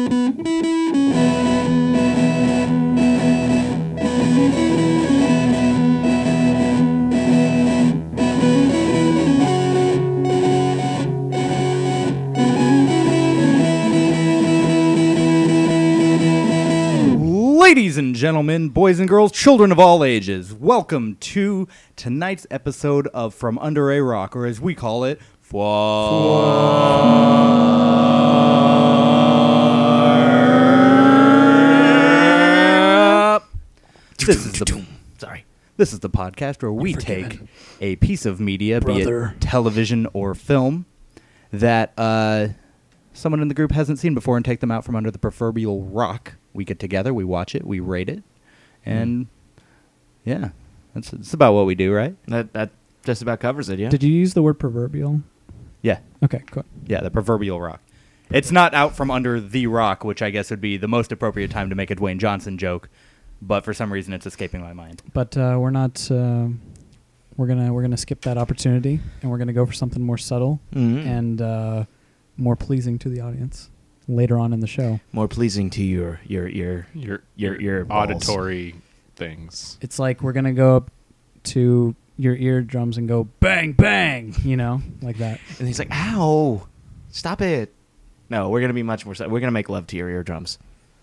Ladies and gentlemen, boys and girls, children of all ages, welcome to tonight's episode of From Under a Rock, or as we call it, This is the podcast where we take a piece of media, be it television or film, that someone in the group hasn't seen before and take them out from under the proverbial rock. We get together, we watch it, we rate it, and yeah, that's about what we do, right? That just about covers it, yeah. Did you use the word proverbial? Yeah. Okay, cool. Yeah, the proverbial rock. It's not out from under the rock, which I guess would be the most appropriate time to make a Dwayne Johnson joke, but for some reason it's escaping my mind. But we're not. We're gonna skip that opportunity, and we're gonna go for something more subtle and more pleasing to the audience later on in the show. More pleasing to your auditory things. It's like we're gonna go up to your eardrums and go bang bang, like that. And he's like, "Ow, stop it!" No, we're gonna be much more. We're gonna make love to your eardrums.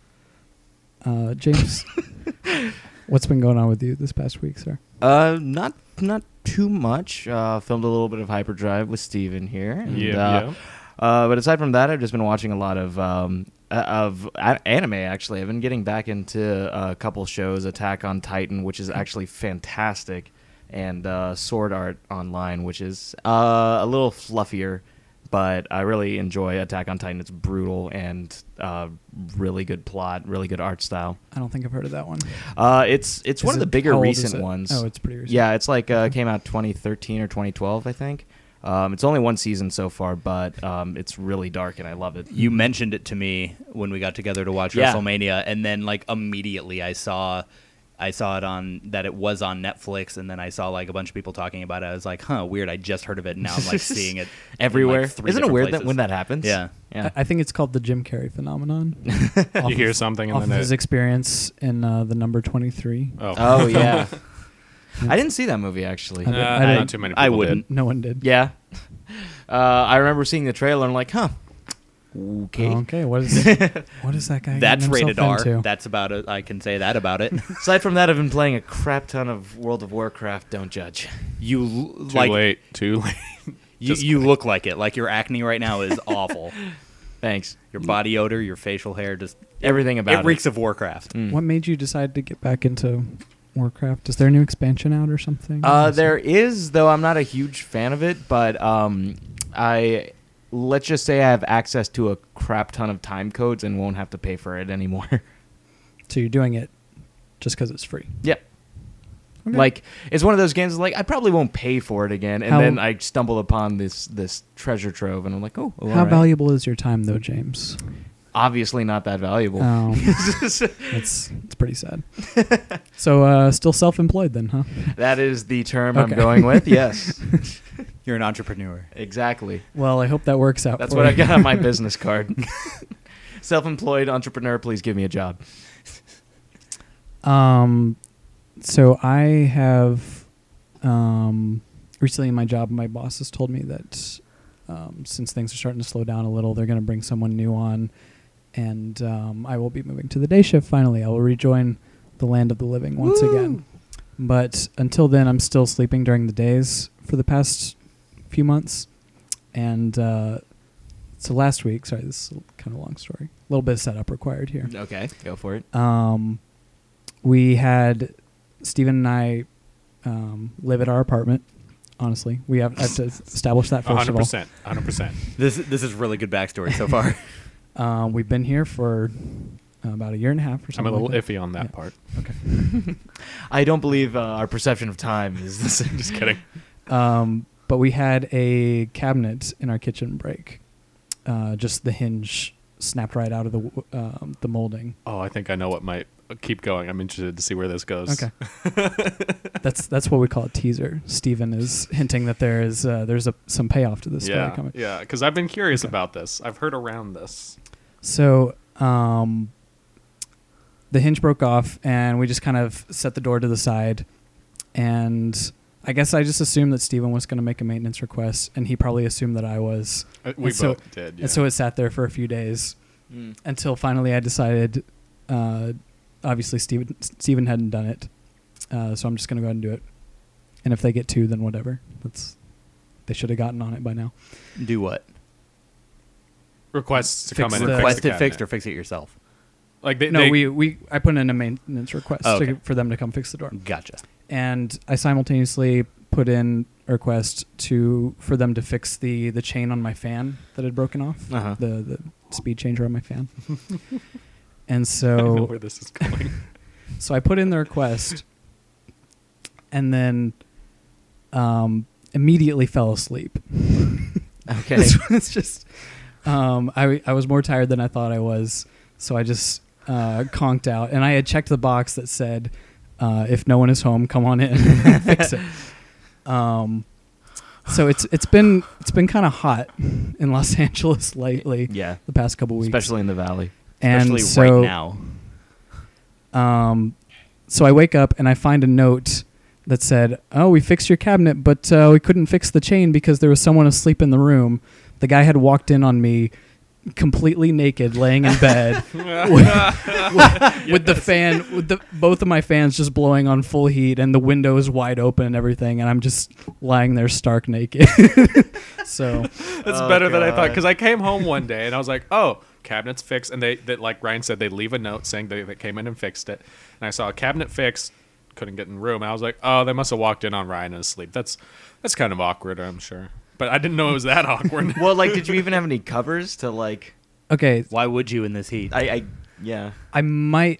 James, what's been going on with you this past week, sir? Not too much. Filmed a little bit of Hyperdrive with Steven here. And, but aside from that, I've just been watching a lot of anime, actually. I've been getting back into a couple shows, Attack on Titan, which is actually fantastic, and Sword Art Online, which is a little fluffier, but I really enjoy Attack on Titan. It's brutal and really good plot, really good art style. I don't think I've heard of that one. It's one of the bigger recent ones. Oh, it's pretty recent. Yeah, it's like came out 2013 or 2012, I think. It's only one season so far, but it's really dark, and I love it. You mentioned it to me when we got together to watch WrestleMania, and then like immediately I saw it on that it was on Netflix, and then I saw like a bunch of people talking about it. I was like, "Huh, weird." I just heard of it, and now I'm like seeing it everywhere. In, like, Isn't it weird places. that when that happens? Yeah. I think it's called the Jim Carrey phenomenon. You hear something, and off then of his experience in the number 23. Oh yeah. I didn't see that movie, actually. I not too many people I wouldn't. No one did. Yeah. I remember seeing the trailer and like, huh. Okay. Okay. What is that guy? That's rated R. Into? That's about it. I can say that about it. Aside from that, I've been playing a crap ton of World of Warcraft. Don't judge. Too late. You look like it. Like your acne right now is awful. Thanks. Your body odor, your facial hair, just everything about it. It reeks of Warcraft. What made you decide to get back into Warcraft? Is there a new expansion out or something? There is, though I'm not a huge fan of it, but let's just say I have access to a crap ton of time codes and won't have to pay for it anymore. So you're doing it just because it's free? Yep. Okay. Like, it's one of those games like I probably won't pay for it again, and then I stumble upon this treasure trove, and I'm like, oh, how valuable is your time, though, James? Obviously not that valuable. It's pretty sad. So still self-employed then, huh? That is the term I'm going with, yes. You're an entrepreneur. Exactly. Well, I hope that works out. That's what I got on my business card. Self-employed entrepreneur, please give me a job. So I have recently in my job, my boss has told me that since things are starting to slow down a little, they're going to bring someone new on, and I will be moving to the day shift finally. I will rejoin the land of the living once again. But until then, I'm still sleeping during the days for the past few months. And so last week, sorry, this is kind of a long story. A little bit of setup required here. Okay, go for it. We had Steven and I live at our apartment. Honestly, we have to establish that first 100%, of all. 100%. This is really good backstory so far. We've been here for about a year and a half or something. I'm a little like iffy on that part. Okay. I don't believe our perception of time is the same. Just kidding. But we had a cabinet in our kitchen break. Just the hinge snapped right out of the molding. Oh, I think I know what might keep going. I'm interested to see where this goes. Okay. That's what we call a teaser. Steven is hinting that there's some payoff to this story coming. Yeah, because I've been curious about this. I've heard around this. So the hinge broke off, and we just kind of set the door to the side. And I guess I just assumed that Steven was going to make a maintenance request, and he probably assumed that I was. We both did, yeah. And so it sat there for a few days until finally I decided, obviously Steven hadn't done it, so I'm just going to go ahead and do it. And if they get 2, then whatever. They should have gotten on it by now. Do what? Requests to Fix come in and the- fix Request the it fixed cabinet. or fix it yourself? Like I put in a maintenance request for them to come fix the door. Gotcha. And I simultaneously put in a request for them to fix the chain on my fan that had broken off, the speed changer on my fan. And I don't know so, where this is going. so I put in the request, and then immediately fell asleep. Okay. It's just I was more tired than I thought I was, so I just conked out, and I had checked the box that said, if no one is home, come on in and fix it. So it's been kind of hot in Los Angeles lately. Yeah. The past couple weeks, Especially in the valley. and Especially so, right now. So I wake up and I find a note that said, "Oh, we fixed your cabinet, but we couldn't fix the chain because there was someone asleep in the room. The guy had walked in on me completely naked, laying in bed with the fan, both of my fans just blowing on full heat, and the windows wide open and everything, and I'm just lying there stark naked." So That's better than I thought, because I came home one day and I was like, "Oh, cabinet's fixed," and they like Ryan said, they leave a note saying they came in and fixed it, and I saw a cabinet fixed, couldn't get in the room, and I was like, "Oh, they must have walked in on Ryan asleep." That's kind of awkward, I'm sure, but I didn't know it was that awkward. Well, like, did you even have any covers to, like... okay, Why would you in this heat? Yeah. I might.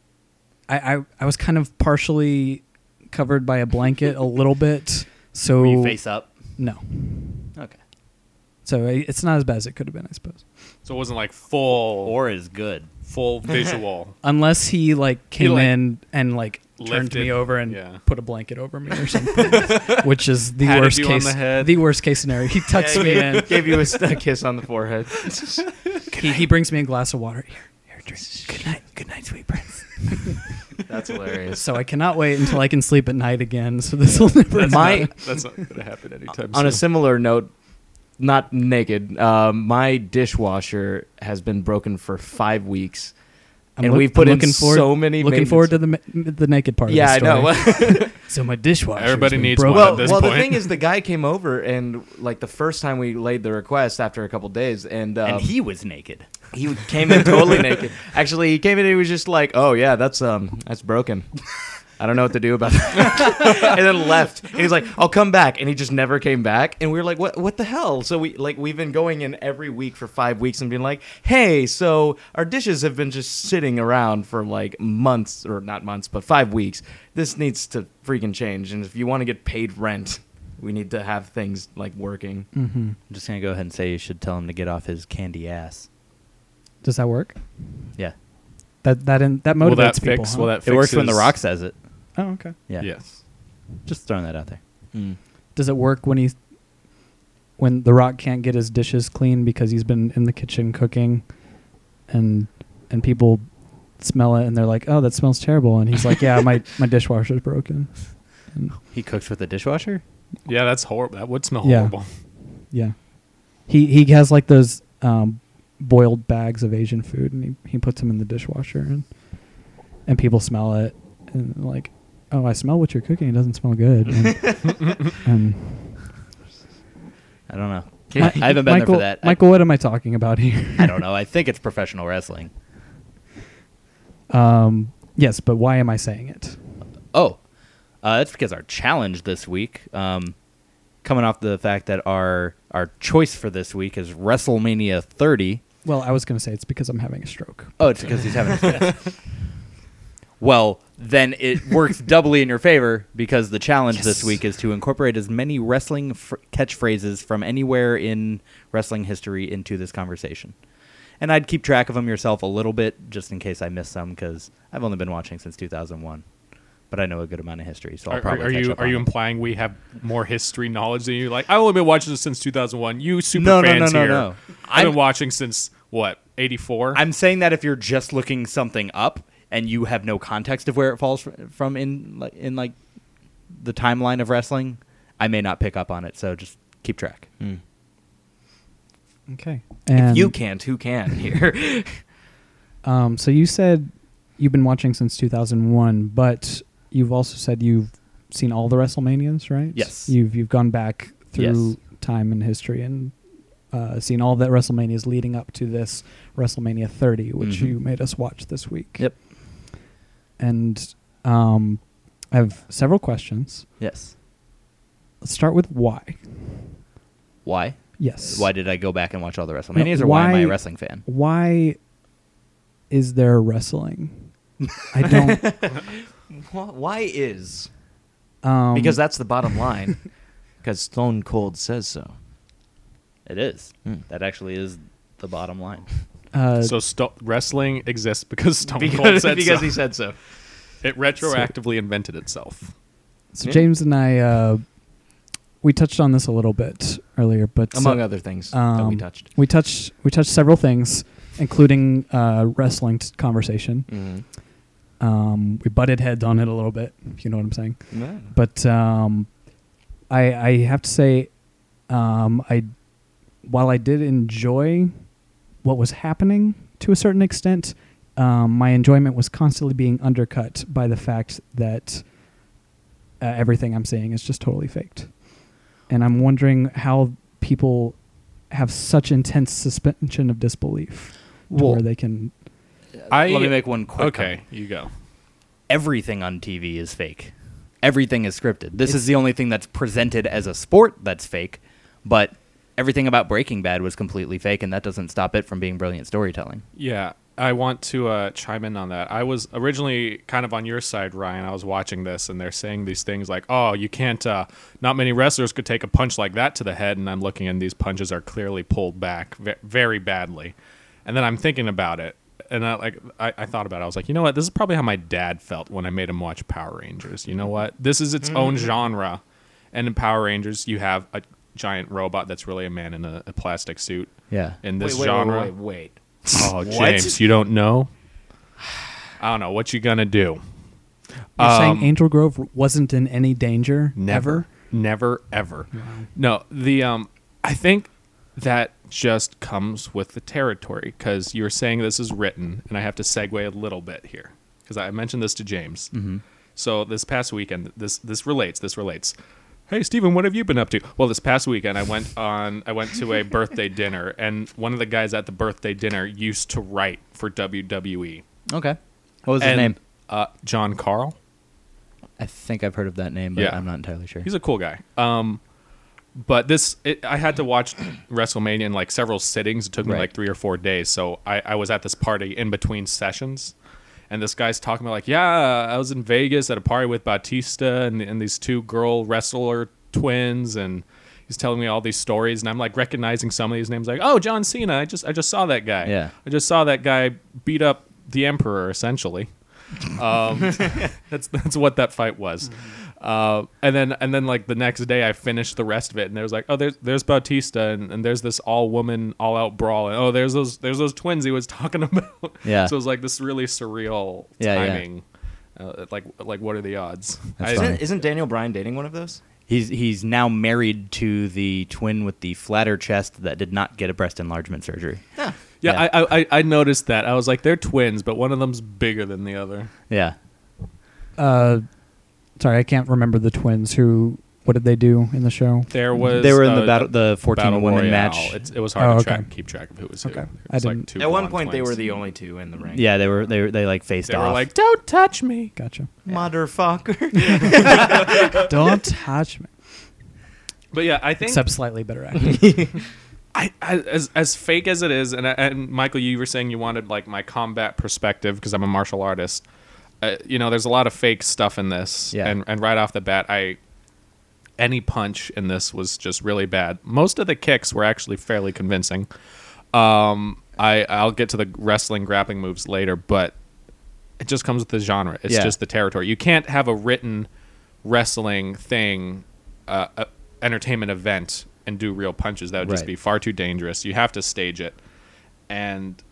I was kind of partially covered by a blanket a little bit. So Were you face up? no. Okay. So it's not as bad as it could have been, I suppose. So it wasn't like full Or is good. visual. Unless he like came like, in and like turned lifted, me over and yeah. put a blanket over me or something, which is the Patted worst you on case. the head. The worst case scenario. He tucks me in. Gave you a kiss on the forehead. He brings me a glass of water. Here, drink. Good night, sweet prince. That's hilarious. So I cannot wait until I can sleep at night again. So this will never. That's not going to happen anytime soon. On a similar note, not naked, my dishwasher has been broken for 5 weeks. We've put in so many Looking forward to the naked part. Yeah, of the story. I know. So my dishwasher. Everybody needs broken. one. Well, at this the point. thing is, the guy came over, and like the first time we laid the request after a couple days, and he was naked. he came in totally naked. Actually, he came in and he was just like, "Oh yeah, that's broken. I don't know what to do about that." And then left. And he's like, "I'll come back," and he just never came back. And we were like, "What the hell?" So we've been going in every week for 5 weeks and being like, "Hey, so our dishes have been just sitting around for like months, or not months, but 5 weeks. This needs to freaking change. And if you want to get paid rent, we need to have things like working." Mm-hmm. I'm just going to go ahead and say you should tell him to get off his candy ass. Does that work? Yeah. That motivates will that people. fix? Huh? Will that fix It works when The his- Rock says it. Oh, okay. Yeah. Yes. Just throwing that out there. Does it work when The Rock can't get his dishes clean because he's been in the kitchen cooking, and people smell it and they're like, "Oh, that smells terrible," and he's like, "Yeah, my dishwasher's broken." And He cooks with a dishwasher? Yeah, that's horrible. That would smell Yeah. horrible. yeah, he has like those boiled bags of Asian food, and he puts them in the dishwasher, and people smell it and like, "Oh, I smell what you're cooking. It doesn't smell good." And I don't know. Mi- I haven't been there for that. Michael, what am I talking about here? I don't know. I think it's professional wrestling. Yes, but why am I saying it? Oh, that's because our challenge this week, coming off the fact that our choice for this week is WrestleMania 30. Well, I was going to say it's because I'm having a stroke. Oh, it's because he's having a stroke. Well, then it works doubly in your favor because the challenge this week is to incorporate as many wrestling catchphrases from anywhere in wrestling history into this conversation. And I'd keep track of them yourself a little bit just in case I miss some because I've only been watching since 2001. But I know a good amount of history, so I'll probably catch up Are on you it. implying we have more history knowledge than you? Like, I've only been watching this since 2001. You super No. fans here. No. I've been watching since what, 84? I'm saying that if you're just looking something up and you have no context of where it falls from in like the timeline of wrestling, I may not pick up on it. So just keep track. Okay. If you can't, who can here? So you said you've been watching since 2001, but you've also said you've seen all the WrestleManias, right? Yes. You've gone back through Yes. time and history and seen all the WrestleManias leading up to this WrestleMania 30, which Mhm. you made us watch this week. Yep. And I have several questions. Yes. Let's start with why. Why? Yes. Why did I go back and watch all the WrestleManias, or why am I a wrestling fan? Why is there wrestling? I don't. Why is? Because That's the bottom line. Because Stone Cold says so. It is. That actually is the bottom line. So wrestling exists because Stone Cold Because said so. he said so. It retroactively invented itself. So James and I, we touched on this a little bit earlier, but Among other things that we touched. We touched several things, including wrestling conversation. Mm-hmm. We butted heads on it a little bit, if you know what I'm saying. Yeah. But I have to say, while I did enjoy what was happening to a certain extent, my enjoyment was constantly being undercut by the fact that everything I'm seeing is just totally faked. And I'm wondering how people have such intense suspension of disbelief to Well, where they can... Let me make one quick Okay, comment. you go. Everything on TV is fake. Everything is scripted. This is the only thing that's presented as a sport that's fake, but everything about Breaking Bad was completely fake, and that doesn't stop it from being brilliant storytelling. Yeah, I want to chime in on that. I was originally kind of on your side, Ryan. I was watching this, and they're saying these things like, oh, you can't, not many wrestlers could take a punch like that to the head, and I'm looking, and these punches are clearly pulled back very badly. And then I'm thinking about it, and I thought about it. I was like, you know what? This is probably how my dad felt when I made him watch Power Rangers. You know what? This is its own genre. And in Power Rangers, you have a giant robot that's really a man in a plastic suit. Yeah. In this Wait. genre. Oh, James, you don't know? I don't know. What you gonna do? You're saying Angel Grove wasn't in any danger? Never, ever. Wow. No, the I think that just comes with the territory, because you were saying this is written, and I have to segue a little bit here because I mentioned this to James. Mm-hmm. So this past weekend, this relates. Hey, Steven, what have you been up to? Well, this past weekend, I went to a birthday dinner, and one of the guys at the birthday dinner used to write for WWE. Okay. What was his name? John Carl. I think I've heard of that name, but Yeah. I'm not entirely sure. He's a cool guy. But I had to watch WrestleMania in like several sittings. It took me like 3 or 4 days. So I was at this party in between sessions. And this guy's talking about like, yeah, I was in Vegas at a party with Batista and these two girl wrestler twins, and he's telling me all these stories, and I'm like recognizing some of these names, like, oh, John Cena, I just saw that guy. Yeah. I just saw that guy beat up the Emperor, essentially. That's what that fight was. And then like the next day I finished the rest of it, and there was like, oh, there's Bautista, and there's this all-woman all-out brawl, and oh, there's those twins he was talking about. Yeah. So it was like this really surreal timing. Like what are the odds? Isn't Daniel Bryan dating one of those? He's now married to the twin with the flatter chest that did not get a breast enlargement surgery. Huh. Yeah, I noticed that. I was like, they're twins, but one of them's bigger than the other. Yeah. Sorry, I can't remember the twins. What did they do in the show? They were in the 14 women Royale. match. It was hard to keep track of who was who. Okay. It was like two At one blonde point, they twins. were the only two in the ring. Yeah, they like faced They off. were like, don't touch me. Gotcha. Motherfucker. Don't touch me. But yeah, I think Except slightly better acting. as fake as it is, and Michael, you were saying you wanted like my combat perspective because I'm a martial artist. There's a lot of fake stuff in this, Yeah. and right off the bat, any punch in this was just really bad. Most of the kicks were actually fairly convincing. I'll get to the wrestling grappling moves later, but it just comes with the genre. It's just the territory. You can't have a written wrestling thing, entertainment event, and do real punches. That would just be far too dangerous. You have to stage it. And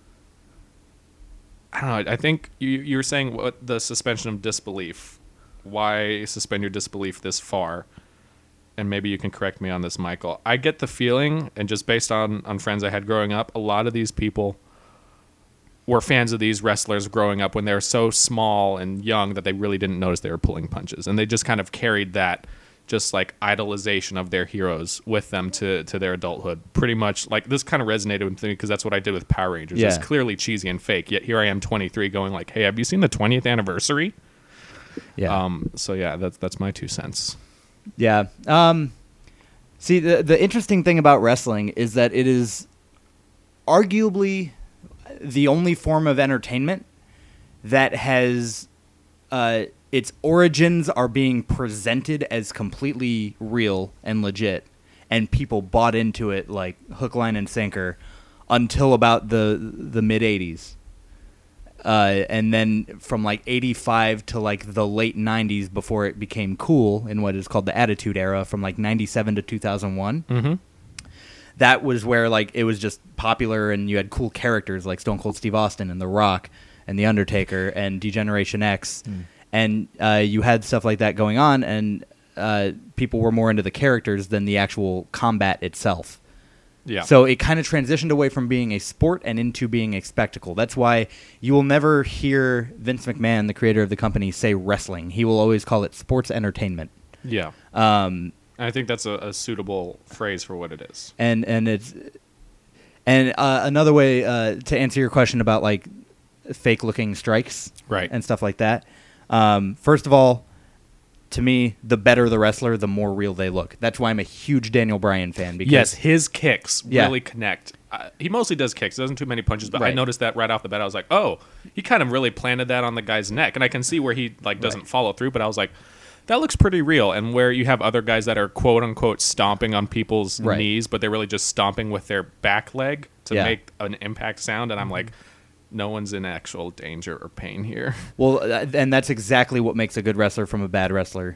I don't know. I think you're saying what the suspension of disbelief. Why suspend your disbelief this far? And maybe you can correct me on this, Michael. I get the feeling, and just based on friends I had growing up, a lot of these people were fans of these wrestlers growing up when they were so small and young that they really didn't notice they were pulling punches. And they just kind of carried that just like idolization of their heroes with them to their adulthood. Pretty much like this kind of resonated with me because that's what I did with Power Rangers. Yeah. It's clearly cheesy and fake, yet here I am 23 going like, hey, have you seen the 20th anniversary? Yeah. So yeah, that's my 2 cents. Yeah. See, the interesting thing about wrestling is that it is arguably the only form of entertainment that has its origins are being presented as completely real and legit, and people bought into it like hook, line, and sinker until about the mid 80s. And then from like 85 to like the late 90s before it became cool in what is called the Attitude Era, from like 97 to 2001. Mm-hmm. That was where like it was just popular and you had cool characters like Stone Cold Steve Austin and The Rock and The Undertaker and D-Generation X. And you had stuff like that going on, and people were more into the characters than the actual combat itself. Yeah. So it kind of transitioned away from being a sport and into being a spectacle. That's why you will never hear Vince McMahon, the creator of the company, say wrestling. He will always call it sports entertainment. Yeah. I think that's a suitable phrase for what it is. And it's another way to answer your question about like fake looking strikes, Right. and stuff like that. First of all, to me, the better the wrestler, the more real they look. That's why I'm a huge Daniel Bryan fan. Because Yes, his kicks Yeah. really connect. He mostly does kicks. Doesn't too many punches, but I Right. noticed that right off the bat. I was like, oh, he kind of really planted that on the guy's neck. And I can see where he like doesn't Right. follow through, but I was like, that looks pretty real. And where you have other guys that are quote unquote stomping on people's Right. knees, but they're really just stomping with their back leg to Yeah. make an impact sound. And I'm like, no one's in actual danger or pain here. Well, and that's exactly what makes a good wrestler from a bad wrestler.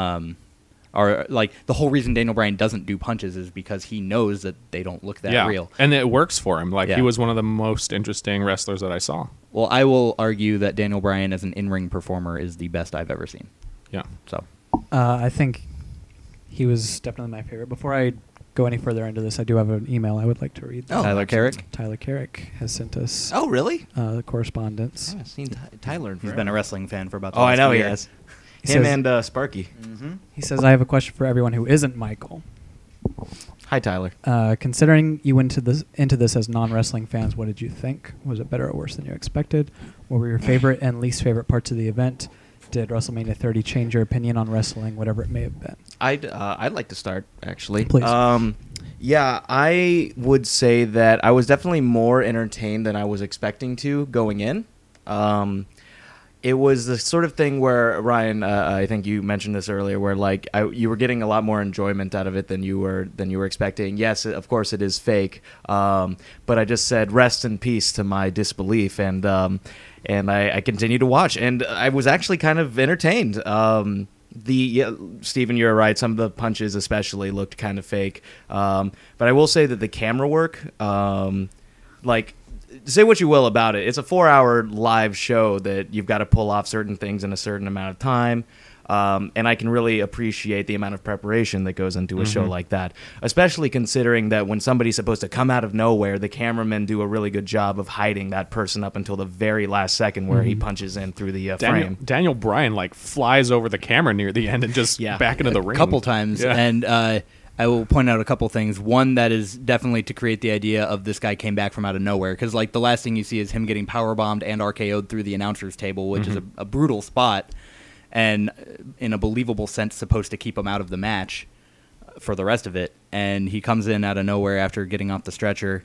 Or like the whole reason Daniel Bryan doesn't do punches is because he knows that they don't look that real. And it works for him. Like Yeah. he was one of the most interesting wrestlers that I saw. Well, I will argue that Daniel Bryan as an in-ring performer is the best I've ever seen. Yeah. So, I think he was definitely my favorite. Before I go any further into this, I do have an email I would like to read. Oh, Tyler Carrick, Tyler Carrick has sent us Oh, really? correspondence. I haven't seen Tyler. he's been a wrestling fan for about. The Oh, I last know he year. has. He Him says- and Sparky. He says, I have a question for everyone who isn't Michael. Hi, Tyler. Considering you went into this as non-wrestling fans, what did you think? Was it better or worse than you expected? What were your favorite and least favorite parts of the event? Did WrestleMania 30 change your opinion on wrestling, whatever it may have been? I'd like to start, actually. Please. Yeah, I would say that I was definitely more entertained than I was expecting to going in. It was the sort of thing where, Ryan, I think you mentioned this earlier, where like you were getting a lot more enjoyment out of it than you were expecting. Yes, of course it is fake, but I just said rest in peace to my disbelief, and I continued to watch, and I was actually kind of entertained. Steven, you're right. Some of the punches especially looked kind of fake, but I will say that the camera work, like. Say what you will about it. It's a 4-hour live show that you've got to pull off certain things in a certain amount of time. And I can really appreciate the amount of preparation that goes into a show like that, especially considering that when somebody's supposed to come out of nowhere, the cameramen do a really good job of hiding that person up until the very last second where he punches in through the frame. Daniel Bryan like flies over the camera near the end and just back into the ring a couple times, Yeah. and I will point out a couple things. One that is definitely to create the idea of this guy came back from out of nowhere, because like the last thing you see is him getting powerbombed and RKO'd through the announcer's table, which is a brutal spot, and in a believable sense supposed to keep him out of the match for the rest of it. And he comes in out of nowhere after getting off the stretcher,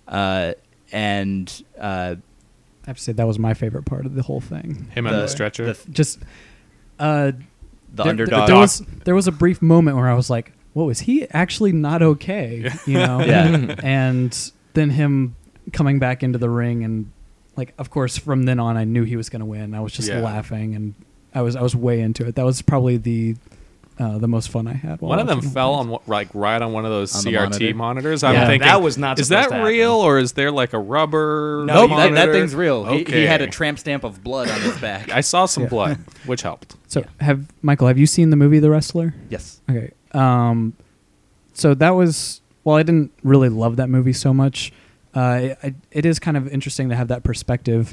and I have to say that was my favorite part of the whole thing. him on the stretcher. Just the underdog. There was a brief moment where I was like, whoa, is he actually not okay? You know? Yeah. And then him coming back into the ring, and like, of course, from then on, I knew he was going to win. I was just Yeah. laughing, and I was way into it. That was probably the the most fun I had. One of them watching fell Home on like right on one of those On the CRT monitor? monitors. I'm Yeah, thinking that was not Is supposed that to real happen. or is there like a rubber? No, Nope, that monitor? thing's real. He had a Okay. tramp stamp of blood on his back. I saw some Yeah. blood, which helped. So Michael, have you seen the movie The Wrestler? Yes. Okay. So that was, well, I didn't really love that movie so much. It is kind of interesting to have that perspective,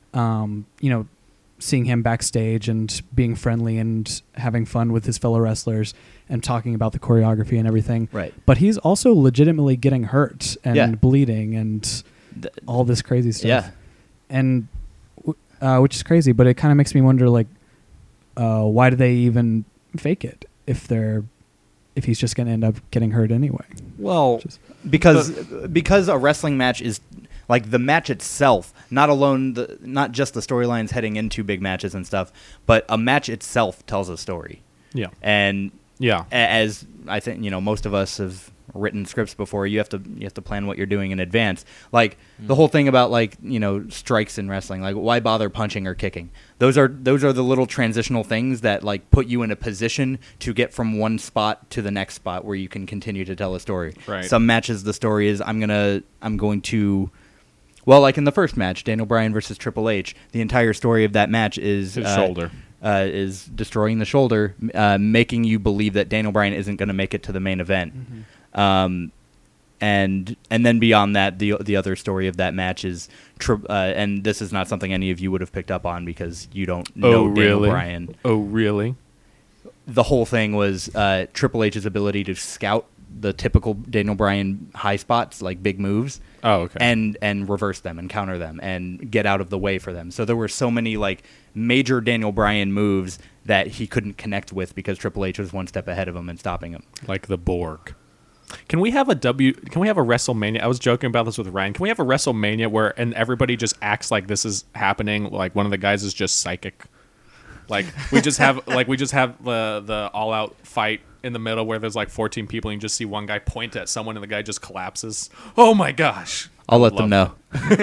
seeing him backstage and being friendly and having fun with his fellow wrestlers and talking about the choreography and everything. Right. But he's also legitimately getting hurt and Yeah. bleeding and all this crazy stuff. Yeah. And which is crazy, but it kind of makes me wonder, like, why do they even fake it if he's just going to end up getting hurt anyway? Well, Because a wrestling match is like the match itself, not just the storylines heading into big matches and stuff, but a match itself tells a story. yeah, And yeah. as I think most of us have written scripts before, you have to plan what you're doing in advance. Like the whole thing about strikes in wrestling, like why bother punching or kicking? Those are the little transitional things that like put you in a position to get from one spot to the next spot where you can continue to tell a story. Right. Some matches the story is I'm going to well, like in the first match, Daniel Bryan versus Triple H, the entire story of that match is His shoulder. Is destroying the shoulder, making you believe that Daniel Bryan isn't going to make it to the main event. And then beyond that, the other story of that match is, and this is not something any of you would have picked up on because you don't know Daniel Bryan. Oh, really? The whole thing was Triple H's ability to scout the typical Daniel Bryan high spots, like big moves. Oh, okay. And reverse them and counter them and get out of the way for them. So there were so many like major Daniel Bryan moves that he couldn't connect with because Triple H was one step ahead of him and stopping him. Like the Borg. Can we have a WrestleMania? I was joking about this with Ryan. Can we have a WrestleMania and everybody just acts like this is happening? Like one of the guys is just psychic. Like we just have the all out fight in the middle where there's like 14 people and you just see one guy point at someone and the guy just collapses. Oh my gosh. I'll let them know.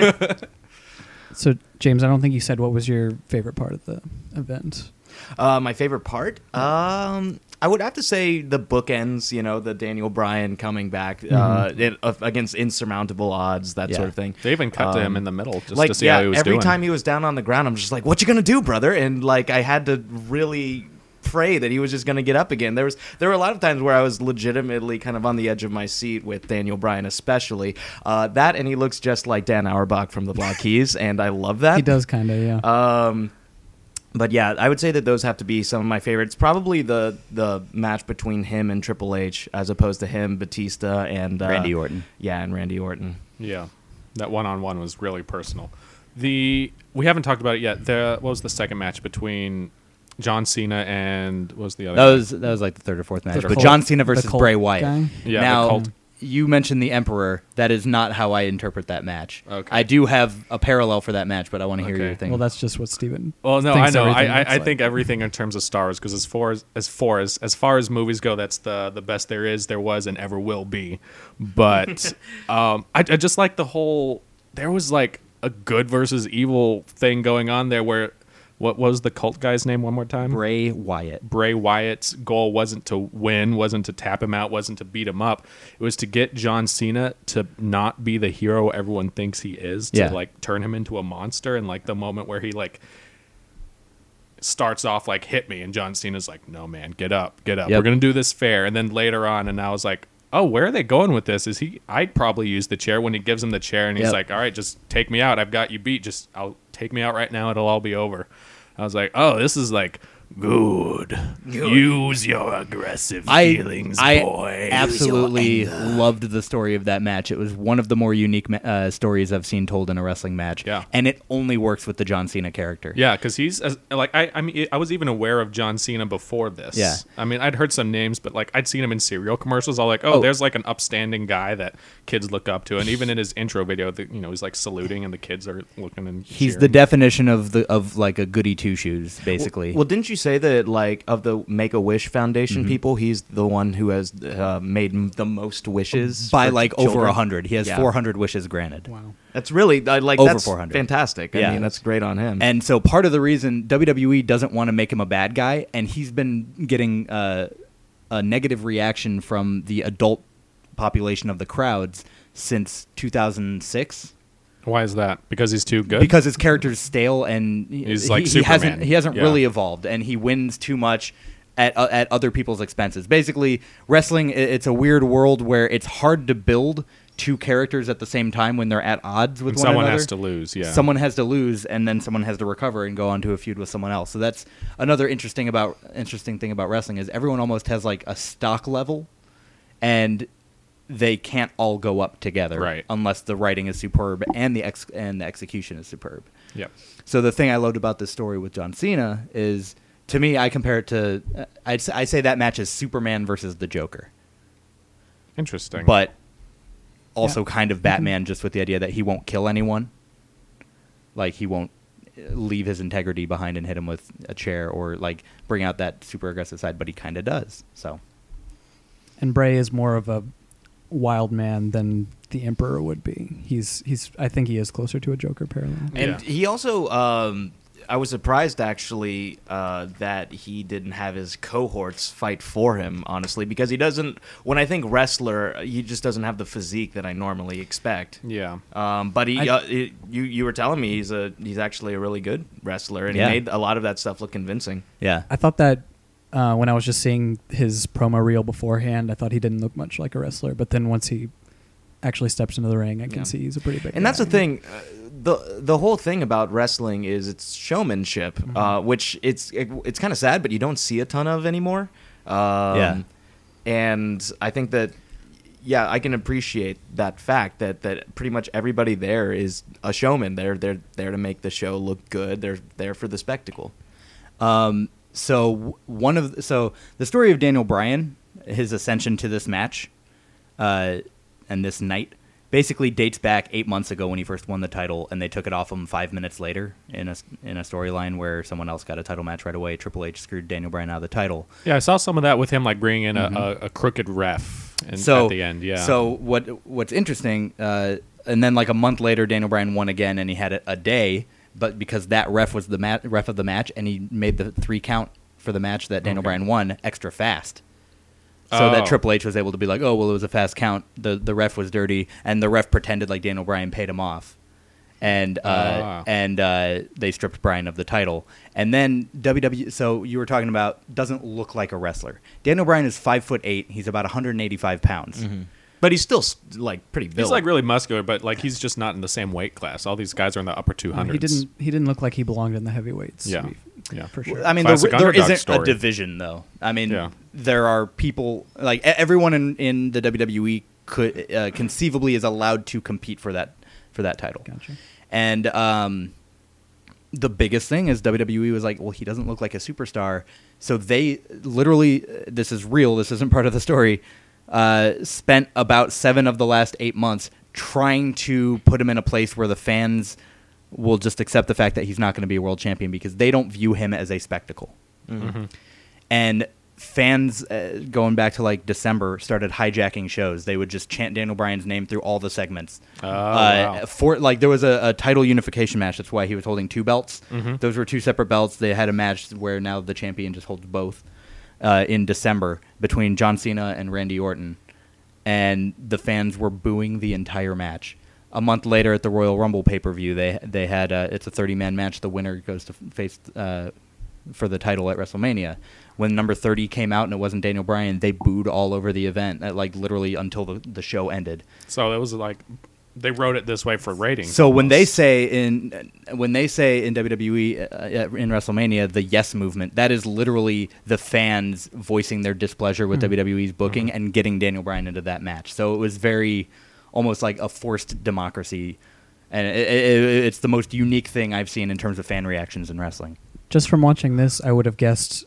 So, James, I don't think you said what was your favorite part of the event. My favorite part? I would have to say the bookends, the Daniel Bryan coming back against insurmountable odds, that sort of thing. They even cut to him in the middle just like, to see how he was every doing. time he was down on the ground, I'm just like, what you going to do, brother? And like, I had to really pray that he was just going to get up again. There were a lot of times where I was legitimately kind of on the edge of my seat with Daniel Bryan, especially that, and he looks just like Dan Auerbach from the Black Keys, and I love that. He does kind of, yeah. But yeah, I would say that those have to be some of my favorites. Probably the match between him and Triple H, as opposed to him, Batista, and Randy Orton. Yeah, and Randy Orton. Yeah, that one-on-one was really personal. We haven't talked about it yet. What was the second match between John Cena and what was the other? That was like the third or fourth match. The But Colt- John Cena the versus Colt Bray Wyatt. guy? Yeah, now, the Colt. You mentioned the Emperor. That is not how I interpret that match. Okay. I do have a parallel for that match, but I want to hear Okay. your thing. Well, that's just what Steven Well, no, I thinks know. everything I looks think like. everything in terms of Star Wars, because as far as movies go, that's the best there is, there was, and ever will be. But I just like the whole. There was like a good versus evil thing going on there. Where what was the cult guy's name one more time? Bray Wyatt. Bray Wyatt's goal wasn't to win, wasn't to tap him out, wasn't to beat him up. It was to get John Cena to not be the hero everyone thinks he is, to like turn him into a monster. And like the moment where he like starts off like hit me, and John Cena's like, no man, get up. Yep. We're gonna do this fair. And then later on, and I was like, oh, where are they going with this? I'd probably use the chair when he gives him the chair, and he's like, all right, just take me out. I've got you beat. I'll take me out right now. It'll all be over. I was like, oh, this is like good. Use your aggressive feelings, boy. I absolutely loved the story of that match. It was one of the more unique stories I've seen told in a wrestling match. Yeah. And it only works with the John Cena character. Yeah, because he's I mean, I was even aware of John Cena before this. Yeah. I mean, I'd heard some names, but like I'd seen him in cereal commercials. I was like, there's like an upstanding guy that kids look up to, and even in his intro video, he's like saluting, and the kids are looking and He's cheering. the definition of like a goody two shoes, basically. Well, didn't you say that, like, of the Make-A-Wish Foundation people, he's the one who has made the most wishes by for like children? over 100. He has Yeah. 400 wishes granted. Wow. That's really like Over that's 400. fantastic. I Yeah. mean, that's great on him. And so part of the reason WWE doesn't want to make him a bad guy, and he's been getting a negative reaction from the adult population of the crowds since 2006. Why is that? Because he's too good? Because his character's stale and he's like he Superman. hasn't really evolved, and he wins too much at other people's expenses. Basically, wrestling, it's a weird world where it's hard to build two characters at the same time when they're at odds with one another. Someone has to lose, yeah. Someone has to lose, and then someone has to recover and go on to a feud with someone else. So that's another interesting thing about wrestling is everyone almost has like a stock level, and they can't all go up together, right, unless the writing is superb and the execution is superb. Yep. So the thing I loved about this story with John Cena is, to me, I compare it to I say that match is Superman versus the Joker. Interesting. But also kind of Batman, just with the idea that he won't kill anyone. Like, he won't leave his integrity behind and hit him with a chair or like bring out that super aggressive side, but he kind of does. So. And Bray is more of a wild man than the Emperor would be. He's I think he is closer to a Joker parallel. And he also I was surprised actually that he didn't have his cohorts fight for him, honestly, because he doesn't. When I think wrestler, he just doesn't have the physique that I normally expect. Yeah. But you were telling me he's actually a really good wrestler, and he made a lot of that stuff look convincing. Yeah. I thought that when I was just seeing his promo reel beforehand, I thought he didn't look much like a wrestler. But then once he actually steps into the ring, I can see he's a pretty big guy. And that's the thing. The whole thing about wrestling is it's showmanship, which it's kind of sad, but you don't see a ton of anymore. And I think that, I can appreciate that fact that pretty much everybody there is a showman. They're there to make the show look good. They're there for the spectacle. So the story of Daniel Bryan, his ascension to this match, and this night, basically dates back 8 months ago when he first won the title, and they took it off him 5 minutes later in a storyline where someone else got a title match right away. Triple H screwed Daniel Bryan out of the title. Yeah, I saw some of that with him, like bringing in a crooked ref at the end. Yeah. So what's interesting, and then like a month later, Daniel Bryan won again, and he had a day. But because that ref was the ref of the match, and he made the 3 count for the match that Daniel Bryan won extra fast, so that Triple H was able to be like, oh, well, it was a fast count. The ref was dirty, and the ref pretended like Daniel Bryan paid him off, and they stripped Bryan of the title. And then WWE. So you were talking about doesn't look like a wrestler. Daniel Bryan is 5'8". He's about 185 pounds. Mm-hmm. But he's still like pretty built. He's like really muscular, but like he's just not in the same weight class. All these guys are in the upper 200s. He didn't look like he belonged in the heavyweights. Yeah, for sure. I mean, there isn't a division though. I mean, there are people like everyone in the WWE could conceivably is allowed to compete for that title. Gotcha. And the biggest thing is WWE was like, well, he doesn't look like a superstar, so they literally, this is real. This isn't part of the story. Spent about 7 of the last 8 months trying to put him in a place where the fans will just accept the fact that he's not going to be a world champion because they don't view him as a spectacle. Mm-hmm. And fans, going back to like December, started hijacking shows. They would just chant Daniel Bryan's name through all the segments. Wow. For like, there was a title unification match. That's why he was holding 2 belts. Mm-hmm. Those were 2 separate belts. They had a match where now the champion just holds both. In December between John Cena and Randy Orton, and the fans were booing the entire match. A month later at the Royal Rumble pay-per-view, they had it's a 30-man match. The winner goes to face for the title at WrestleMania. When number 30 came out and it wasn't Daniel Bryan, they booed all over the event, like literally until the show ended. So it was like they wrote it this way for ratings. So almost. when they say in WWE in WrestleMania the Yes Movement, that is literally the fans voicing their displeasure with WWE's booking and getting Daniel Bryan into that match. So it was very almost like a forced democracy, and it's the most unique thing I've seen in terms of fan reactions in wrestling. Just from watching this, I would have guessed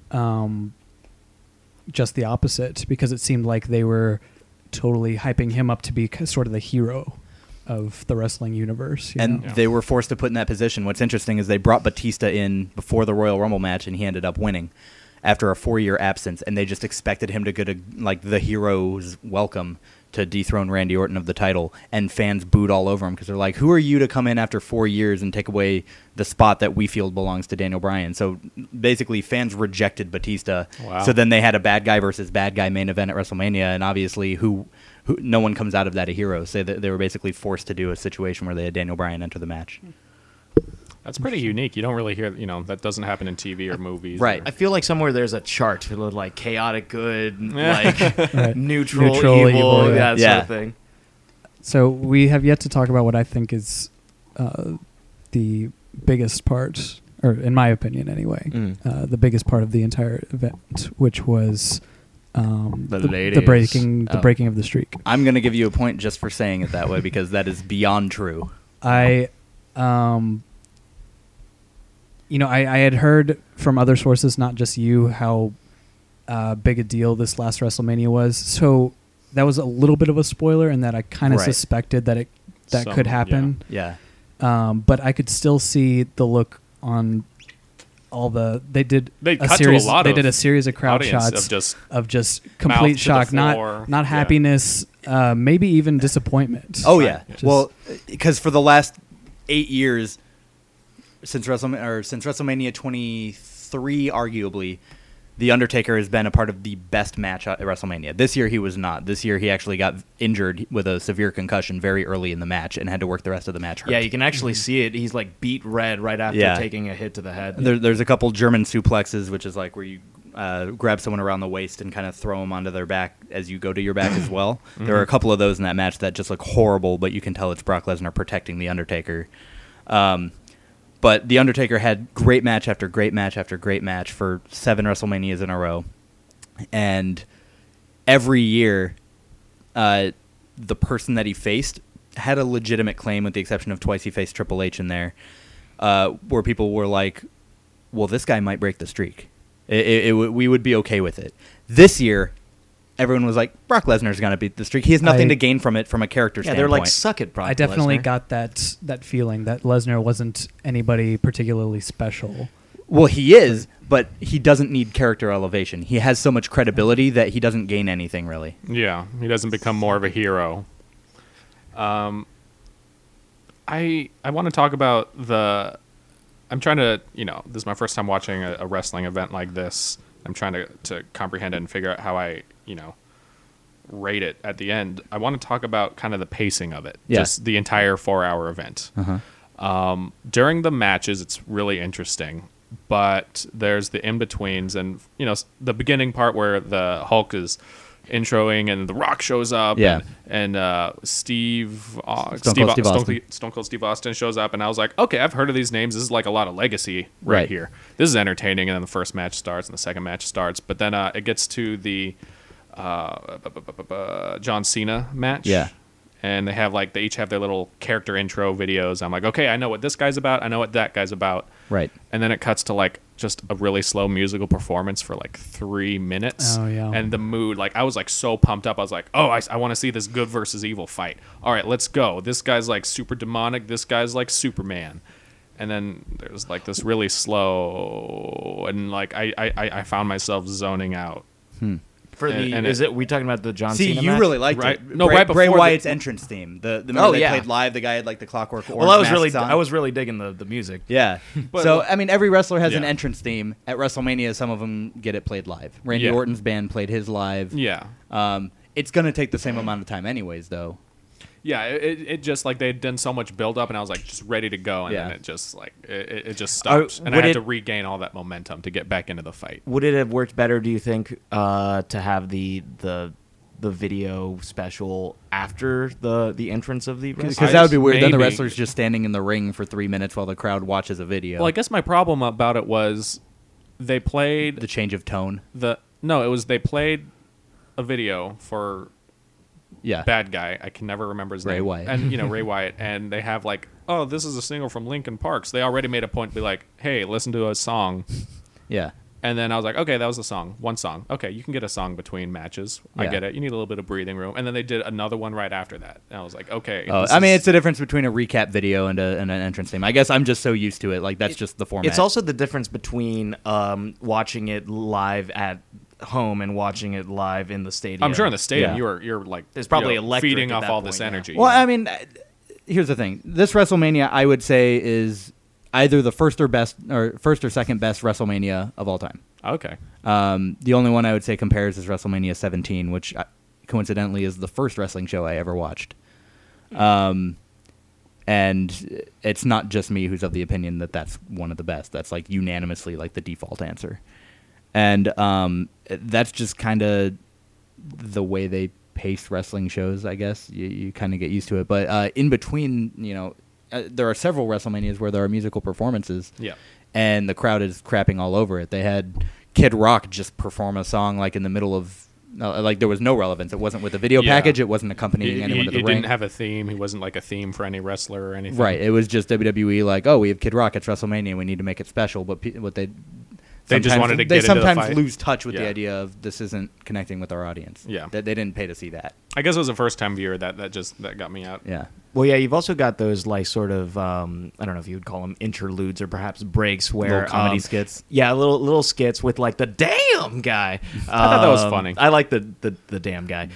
just the opposite, because it seemed like they were totally hyping him up to be sort of the hero of the wrestling universe. They were forced to put in that position. What's interesting is they brought Batista in before the Royal Rumble match, and he ended up winning after a 4-year absence, and they just expected him to get the hero's welcome to dethrone Randy Orton of the title, and fans booed all over him because they're like, who are you to come in after 4 years and take away the spot that we feel belongs to Daniel Bryan? So basically fans rejected Batista. Wow. So then they had a bad guy versus bad guy main event at WrestleMania, and obviously who no one comes out of that a hero. So they were basically forced to do a situation where they had Daniel Bryan enter the match. That's pretty unique. You don't really hear, that doesn't happen in TV or movies. Right. I feel like somewhere there's a chart with like chaotic good, Right. neutral evil, that sort of thing. So we have yet to talk about what I think is the biggest part, or in my opinion anyway, the biggest part of the entire event, which was the breaking of the streak. I'm going to give you a point just for saying it that way because that is beyond true. I had heard from other sources, not just you, how big a deal this last WrestleMania was. So that was a little bit of a spoiler in that I kind of suspected that that could happen. Yeah. But I could still see the look on all the. They did a series of crowd shots of just complete shock, not happiness, maybe even disappointment. Oh yeah. Well, because for the last 8 years. Since WrestleMania 23, arguably, The Undertaker has been a part of the best match at WrestleMania. This year he was not. This year he actually got injured with a severe concussion very early in the match and had to work the rest of the match hurt. Yeah, you can actually see it. He's like beat red right after taking a hit to the head. There's a couple German suplexes, which is like where you grab someone around the waist and kind of throw them onto their back as you go to your back as well. Mm-hmm. There are a couple of those in that match that just look horrible, but you can tell it's Brock Lesnar protecting The Undertaker. But The Undertaker had great match after great match after great match for 7 WrestleManias in a row. And every year, the person that he faced had a legitimate claim, with the exception of twice he faced Triple H in there, where people were like, well, this guy might break the streak. We would be okay with it. This year, everyone was like, Brock Lesnar's going to beat the streak. He has nothing to gain from it from a character standpoint. They're like, suck it, Brock Lesnar. I definitely got that feeling that Lesnar wasn't anybody particularly special. Well, he is, but he doesn't need character elevation. He has so much credibility that he doesn't gain anything, really. Yeah, he doesn't become more of a hero. I want to talk about I'm trying to, this is my first time watching a wrestling event like this. I'm trying to comprehend it and figure out how I, rate it at the end. I want to talk about kind of the pacing of it, just the entire 4-hour event. Uh-huh. During the matches, it's really interesting, but there's the in-betweens and, the beginning part where the Hulk is introing and The Rock shows up and Stone Cold Steve Austin shows up, and I was like, okay, I've heard of these names. This is like a lot of legacy right here. This is entertaining, and then the first match starts and the second match starts, but then it gets to the John Cena match. Yeah. And they each have their little character intro videos. I'm like, okay, I know what this guy's about. I know what that guy's about. Right. And then it cuts to just a really slow musical performance for 3 minutes. Oh, yeah. And the mood, I was so pumped up. I was like, oh, I want to see this good versus evil fight. All right, let's go. This guy's super demonic. This guy's like Superman. And then there's this really slow, and I found myself zoning out. Is it we talking about the John Cena match? You really liked it. No, right before Bray Wyatt's entrance theme. The they played live. The guy had the Clockwork Orange. Well, I was really digging the music. Yeah. So I mean, every wrestler has an entrance theme. At WrestleMania, some of them get it played live. Randy Orton's band played his live. Yeah. It's gonna take the same amount of time, anyways, though. Yeah, it just they'd done so much build up, and I was just ready to go, and then it just it just stops, and I had to regain all that momentum to get back into the fight. Would it have worked better, do you think, to have the video special after the entrance of the wrestler? Because that would be weird. Then the wrestler's just standing in the ring for 3 minutes while the crowd watches a video. Well, I guess my problem about it was they played the change of tone. They played a video for. Yeah. Bad guy. I can never remember his name. Ray Wyatt. And, Ray Wyatt. And they have this is a single from Linkin Park. So they already made a point to be like, hey, listen to a song. Yeah. And then I was like, okay, that was the song. One song. Okay, you can get a song between matches. I get it. You need a little bit of breathing room. And then they did another one right after that. And I was like, okay. It's the difference between a recap video and an entrance theme. I guess I'm just so used to it. That's just the format. It's also the difference between watching it live at home and watching it live in the stadium. I'm sure in the stadium Yeah. you're like There's probably electric feeding at off that all point, this yeah. energy. Well, I mean, here's the thing. This WrestleMania, I would say, is either the first or second best WrestleMania of all time. okay. The only one I would say compares is WrestleMania 17, which coincidentally is the first wrestling show I ever watched. And it's not just me who's of the opinion that that's one of the best. That's like unanimously like the default answer. And that's just kind of the way they pace wrestling shows, I guess. You kind of get used to it. But in between, there are several WrestleManias where there are musical performances. Yeah. And the crowd is crapping all over it. They had Kid Rock just perform a song like in the middle of, like there was no relevance. It wasn't with a video Yeah. package. It wasn't accompanying anyone to the He ring. didn't have a theme. He wasn't like a theme for any wrestler or anything. Right. It was just WWE like, oh, we have Kid Rock. It's WrestleMania. We need to make it special. But what they just sometimes- wanted to they get into the sometimes fight. lose touch with the Yeah. idea of this isn't connecting with our audience. Yeah. They didn't pay to see that. I guess it was a first time viewer that got me out. Yeah. Well, yeah, you've also got those like sort of I don't know if you would call them interludes or perhaps breaks where Little comedy skits. Yeah, little skits with like the damn guy. I thought that was funny. I like the damn guy.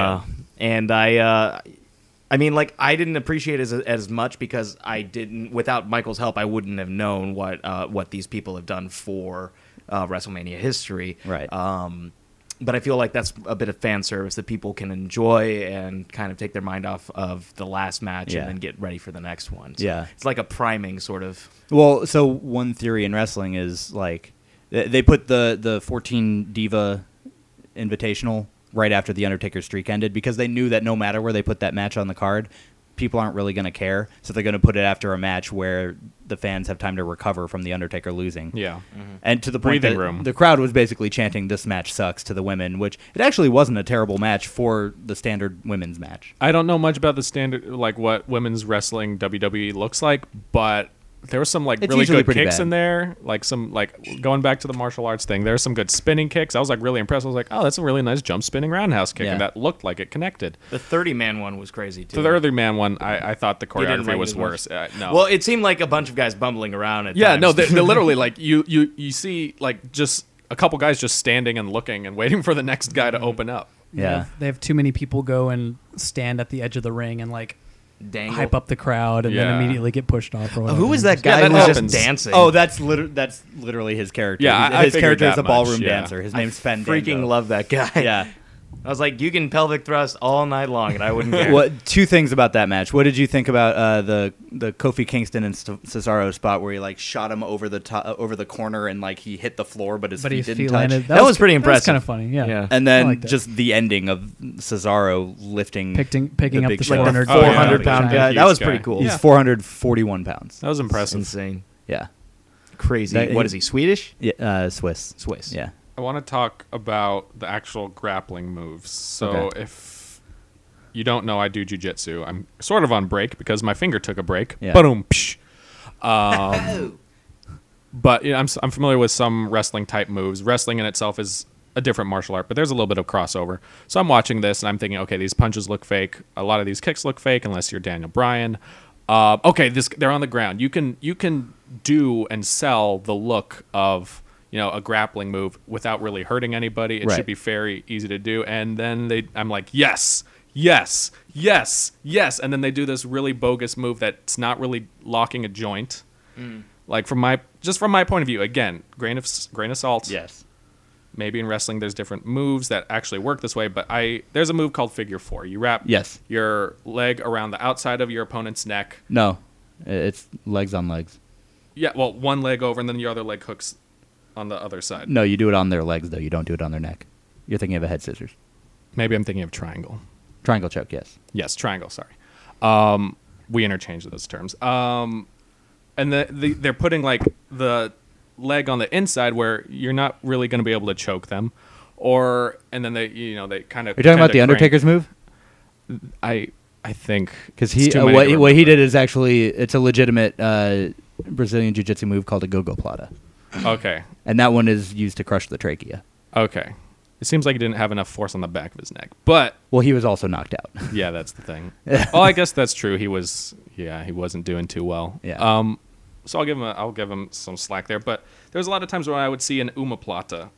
And I mean, like I didn't appreciate it as much because I didn't. Without Michael's help, I wouldn't have known what these people have done for WrestleMania history. Right. But I feel like that's a bit of fan service that people can enjoy and kind of take their mind off of the last match Yeah. and then get ready for the next one. So Yeah. it's like a priming sort of. Well, so one theory in wrestling is like they put the 14 Diva Invitational right after the Undertaker streak ended because they knew that no matter where they put that match on the card, people aren't really going to care. So they're going to put it after a match where the fans have time to recover from the Undertaker losing. Yeah. And to the point Breathing that room. the crowd was basically chanting, "This match sucks" to the women, which it actually wasn't a terrible match for the standard women's match. I don't know much about the standard, like what women's wrestling WWE looks like, but there were some like It's really usually good pretty kicks bad. in there. Like some like going back to the martial arts thing, there's some good spinning kicks. I was like really impressed. I was like, oh, that's a really nice jump spinning roundhouse kick, Yeah. and that looked like it connected. The 30-man one was crazy too. So the earlier man one, I thought the You didn't choreography like was it as much? worse. No. Well, it seemed like a bunch of guys bumbling around at yeah, times. no, they're literally like you see like just a couple guys just standing and looking and waiting for the next guy to open up. Yeah. They have too many people go and stand at the edge of the ring and like Dangle. hype up the crowd and Yeah. then immediately get pushed off. Or whatever. Who was that Yeah, guy that who was happens. just dancing? Oh, that's literally his character. Yeah, I his figured character is that a ballroom much, yeah. dancer. His name's Sven freaking Dango. love that guy. Yeah. I was like, you can pelvic thrust all night long, and I wouldn't care. What two things about that match? What did you think about the Kofi Kingston and Cesaro spot where he like shot him over the corner and like he hit the floor, but his feet didn't touch? landed. That was pretty impressive. That was kind of funny. Yeah. Yeah. And I then liked it. just the ending of Cesaro lifting, Picking up big the show. Like the 400 Oh, yeah. 400-pound giant. guy. Huge That was guy. pretty cool. He's Yeah. 441 pounds. That was That's impressive. insane. Yeah, Crazy. That- What is he, Swedish? yeah, Swiss. Swiss. Yeah, I want to talk about the actual grappling moves. So Okay. if you don't know, I do jujitsu. I'm sort of on break because my finger took a break. Yeah. Boom. Psh. But I'm familiar with some wrestling type moves. Wrestling in itself is a different martial art, but there's a little bit of crossover. So I'm watching this and I'm thinking, okay, these punches look fake. A lot of these kicks look fake unless you're Daniel Bryan. Okay, they're on the ground. You can do and sell the look of a grappling move without really hurting anybody. It Right. should be very easy to do. And then I'm like, yes, yes, yes, yes. And then they do this really bogus move that's not really locking a joint. Like from my point of view, again, grain of salt. yes. Maybe in wrestling there's different moves that actually work this way, but there's a move called figure four. You wrap Yes. your leg around the outside of your opponent's neck. No, it's legs on legs. Yeah, well, one leg over and then your other leg hooks on the other side. No, you do it on their legs though. You don't do it on their neck. You're thinking of a head scissors. Maybe I'm thinking of triangle. Triangle choke. Yes. Yes, triangle, sorry. We interchange those terms. And they're putting like the leg on the inside where you're not really going to be able to choke them, and then they kind of. Are you talking about the Undertaker's move? I think Because it's too many to what he remember. did is actually it's a legitimate Brazilian jiu-jitsu move called a go-go plata, Okay, and that one is used to crush the trachea. okay. It seems like he didn't have enough force on the back of his neck, but Well, he was also knocked out. yeah, that's the thing. Well, I guess that's true. He wasn't doing too well. Yeah. So I'll give him some slack there. But there's a lot of times where I would see an omoplata,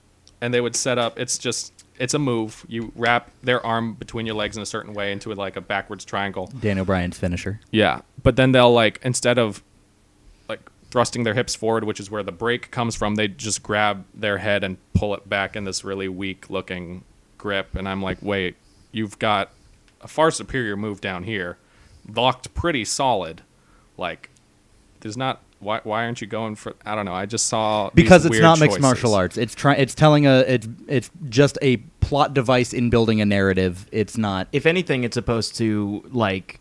and they would set up. It's a move. You wrap their arm between your legs in a certain way into like a backwards triangle. Daniel Bryan's finisher. Yeah, but then they'll like instead of like thrusting their hips forward, which is where the break comes from, they just grab their head and pull it back in this really weak looking grip. And I'm like, wait, you've got a far superior move down here, locked pretty solid. Like, there's not. Why aren't you going for? I don't know. I just saw because these it's weird not mixed choices. martial arts. It's telling it's just a plot device in building a narrative. It's not. If anything, it's supposed to like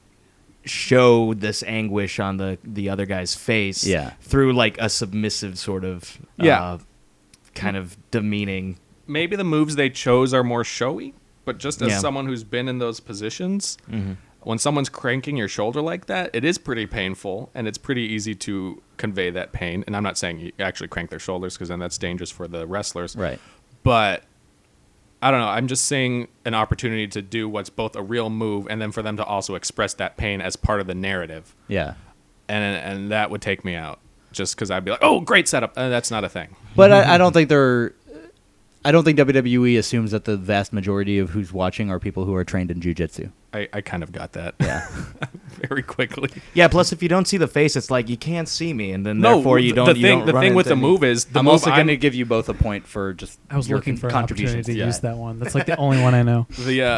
show this anguish on the other guy's face through like a submissive sort of kind of demeaning. Maybe the moves they chose are more showy, but just as someone who's been in those positions, when someone's cranking your shoulder like that, it is pretty painful, and it's pretty easy to convey that pain. And I'm not saying you actually crank their shoulders, because then that's dangerous for the wrestlers. Right. But I don't know. I'm just seeing an opportunity to do what's both a real move, and then for them to also express that pain as part of the narrative. Yeah. And that would take me out, just because I'd be like, oh, great setup. That's not a thing. But I don't think I don't think WWE assumes that the vast majority of who's watching are people who are trained in jiu-jitsu. I kind of got that. Yeah. Very quickly. Yeah, plus if you don't see the face, it's like you can't see me, and then therefore you don't. The thing with the move is I'm also going to give you both a point for just I was your looking for an opportunity contributions. to use that one. That's like the only one I know.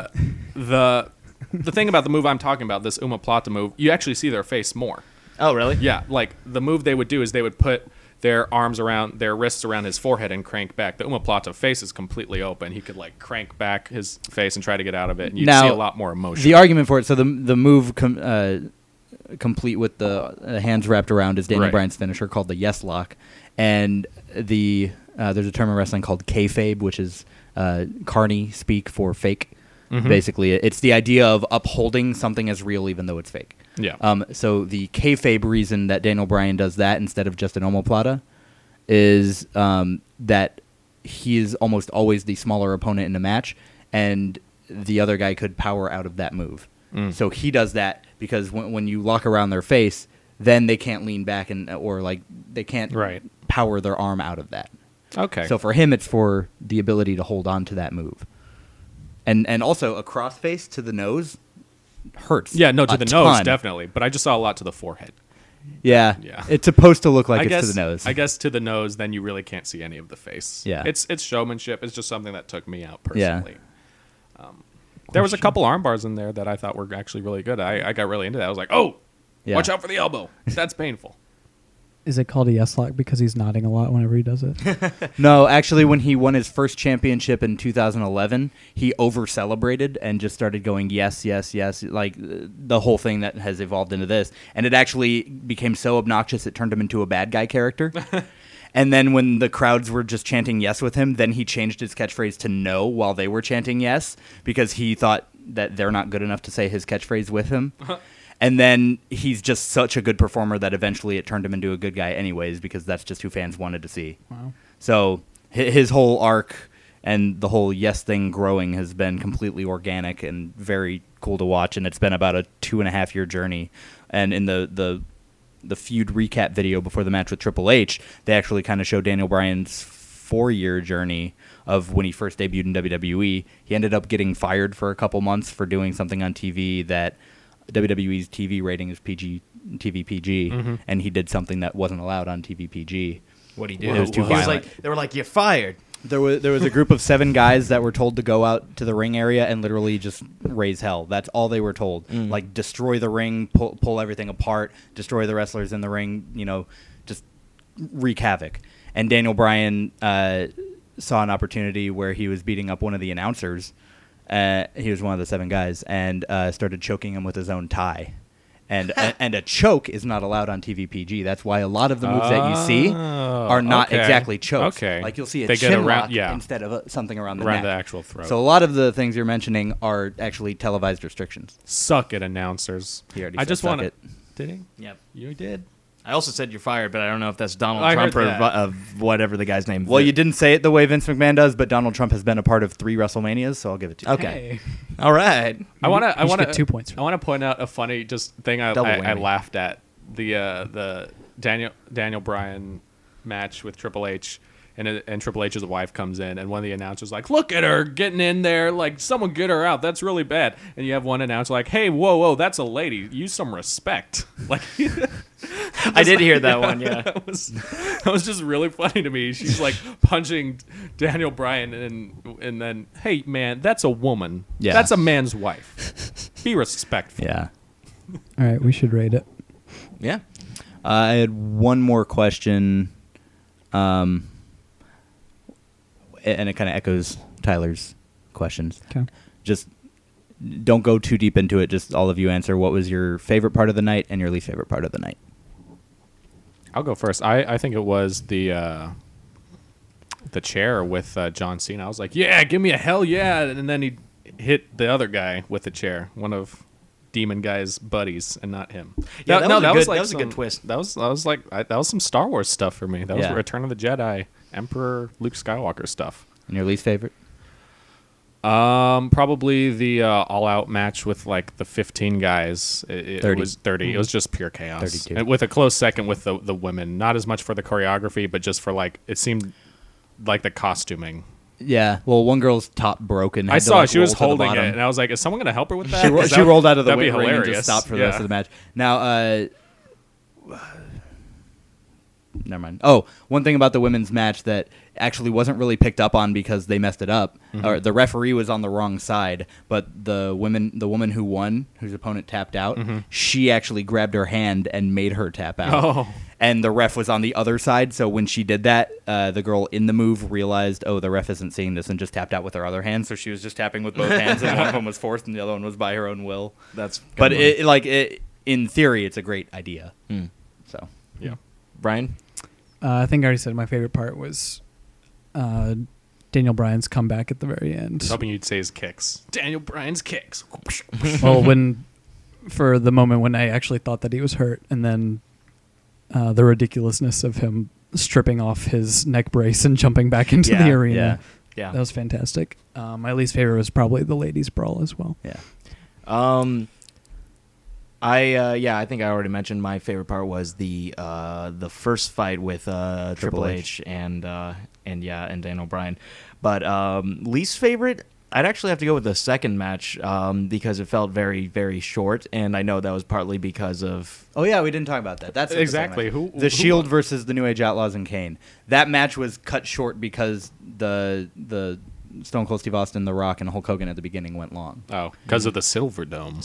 The thing about the move I'm talking about, this Omoplata move, you actually see their face more. Oh, really? Yeah, like the move they would do is they would put their arms around their wrists around his forehead and crank back. The Omoplata face is completely open. He could like crank back his face and try to get out of it, and you'd see a lot more emotion. The argument for it, so the move complete with the hands wrapped around is Daniel Bryan's finisher called the Yes Lock, and there's a term in wrestling called kayfabe, which is carny speak for fake. Mm-hmm. Basically, it's the idea of upholding something as real even though it's fake. Yeah. So the kayfabe reason that Daniel Bryan does that instead of just an omoplata is that he is almost always the smaller opponent in a match, and the other guy could power out of that move. So he does that because when you lock around their face, then they can't lean back or like they can't power their arm out of that. Okay. So for him, it's for the ability to hold on to that move. And also a crossface to the nose hurts. Yeah, no, to the ton. nose, definitely. But I just saw a lot to the forehead. Yeah. Yeah. It's supposed to look like it's to the nose. I guess to the nose, then you really can't see any of the face. Yeah. It's showmanship. It's just something that took me out personally. Yeah. There was a couple arm bars in there that I thought were actually really good. I got really into that. I was like, oh, watch out for the elbow. That's painful. Is it called a yes lock because he's nodding a lot whenever he does it? No, actually, when he won his first championship in 2011, he over-celebrated and just started going, yes, yes, yes, like the whole thing that has evolved into this. And it actually became so obnoxious it turned him into a bad guy character. And then when the crowds were just chanting yes with him, then he changed his catchphrase to no while they were chanting yes because he thought that they're not good enough to say his catchphrase with him. And then he's just such a good performer that eventually it turned him into a good guy anyways because that's just who fans wanted to see. Wow. So his whole arc and the whole yes thing growing has been completely organic and very cool to watch, and it's been about a 2.5-year journey. And in the feud recap video before the match with Triple H, they actually kind of show Daniel Bryan's 4-year journey of when he first debuted in WWE. He ended up getting fired for a couple months for doing something on TV that WWE's TV rating is TV PG, and he did something that wasn't allowed on TV PG. What'd he do? It was too violent. They were like, you're fired. There was a group of 7 guys that were told to go out to the ring area and literally just raise hell. That's all they were told. Like destroy the ring, pull everything apart, destroy the wrestlers in the ring, just wreak havoc. And Daniel Bryan saw an opportunity where he was beating up one of the announcers. He was one of the 7 guys and started choking him with his own tie. And a choke is not allowed on TV PG. That's why a lot of the moves that you see are not exactly chokes. Okay. Like you'll see a They get chin around- lock instead of something around the Around neck. the actual throat. So a lot of the things you're mentioning are actually televised restrictions. Suck it, announcers. He already I said just suck want to. it. Did he? Yep. You did. I also said you're fired, but I don't know if that's Donald I Trump heard or that. of whatever the guy's name. Well, you didn't say it the way Vince McMahon does, but Donald Trump has been a part of 3 WrestleManias, so I'll give it to you. Okay. All right. I want You should to get 2 points for I want to point out a funny just thing Double I whammy. laughed at the Daniel Bryan match with Triple H. and Triple H's wife comes in, and one of the announcers like, "Look at her getting in there! Like, someone get her out. That's really bad." And you have one announcer like, "Hey, whoa, that's a lady. Use some respect." Like, I did hear that one. Yeah, that was just really funny to me. She's like punching Daniel Bryan, and then, "Hey, man, that's a woman. Yeah. That's a man's wife. Be respectful." Yeah. All right, we should rate it. yeah. I had one more question, and it kind of echoes Tyler's questions. Okay. Just don't go too deep into it. Just all of you answer what was your favorite part of the night and your least favorite part of the night. I'll go first. I think it was the chair with John Cena. I was like, "Yeah, give me a hell yeah!" And then he hit the other guy with the chair, one of Demon Guy's buddies, and not him. Yeah, that was a some- good twist. That was some Star Wars stuff for me. That was Yeah. Return of the Jedi, Emperor Luke Skywalker stuff. And your least favorite? Probably the all-out match with like the 15 guys. It 30. was 30. It was just pure chaos. 32. And with a close second with the women. Not as much for the choreography, but just for like it seemed like the costuming. Yeah. Well, one girl's top broken. I had to, saw like, she was roll to the holding it, bottom. and I was like, "Is someone going to help her with that?" She rolled out of the that'd be ring and hilarious. just stopped for the rest of the match. Now, never mind. Oh, one thing about the women's match that actually wasn't really picked up on because they messed it up, or the referee was on the wrong side, but the woman who won, whose opponent tapped out, she actually grabbed her hand and made her tap out. Oh. And the ref was on the other side, so when she did that, the girl in the move realized, oh, the ref isn't seeing this, and just tapped out with her other hand. So she was just tapping with both hands, and one of them was forced, and the other one was by her own will. That's But in theory, it's a great idea. So Yeah. Brian. I think I already said my favorite part was Daniel Bryan's comeback at the very end. I was hoping you'd say his kicks. Daniel Bryan's kicks. Well, for the moment when I actually thought that he was hurt, and then the ridiculousness of him stripping off his neck brace and jumping back into the arena. Yeah. That was fantastic. My least favorite was probably the ladies' brawl as well. yeah. I think I already mentioned my favorite part was the first fight with Triple H and Daniel Bryan. But least favorite, I'd actually have to go with the second match because it felt very, very short, and I know that was partly because of. Oh yeah, we didn't talk about that. That's Exactly. Who the Shield versus the New Age Outlaws and Kane. That match was cut short because the Stone Cold Steve Austin, The Rock, and Hulk Hogan at the beginning went long. Oh, because of the Silver Dome.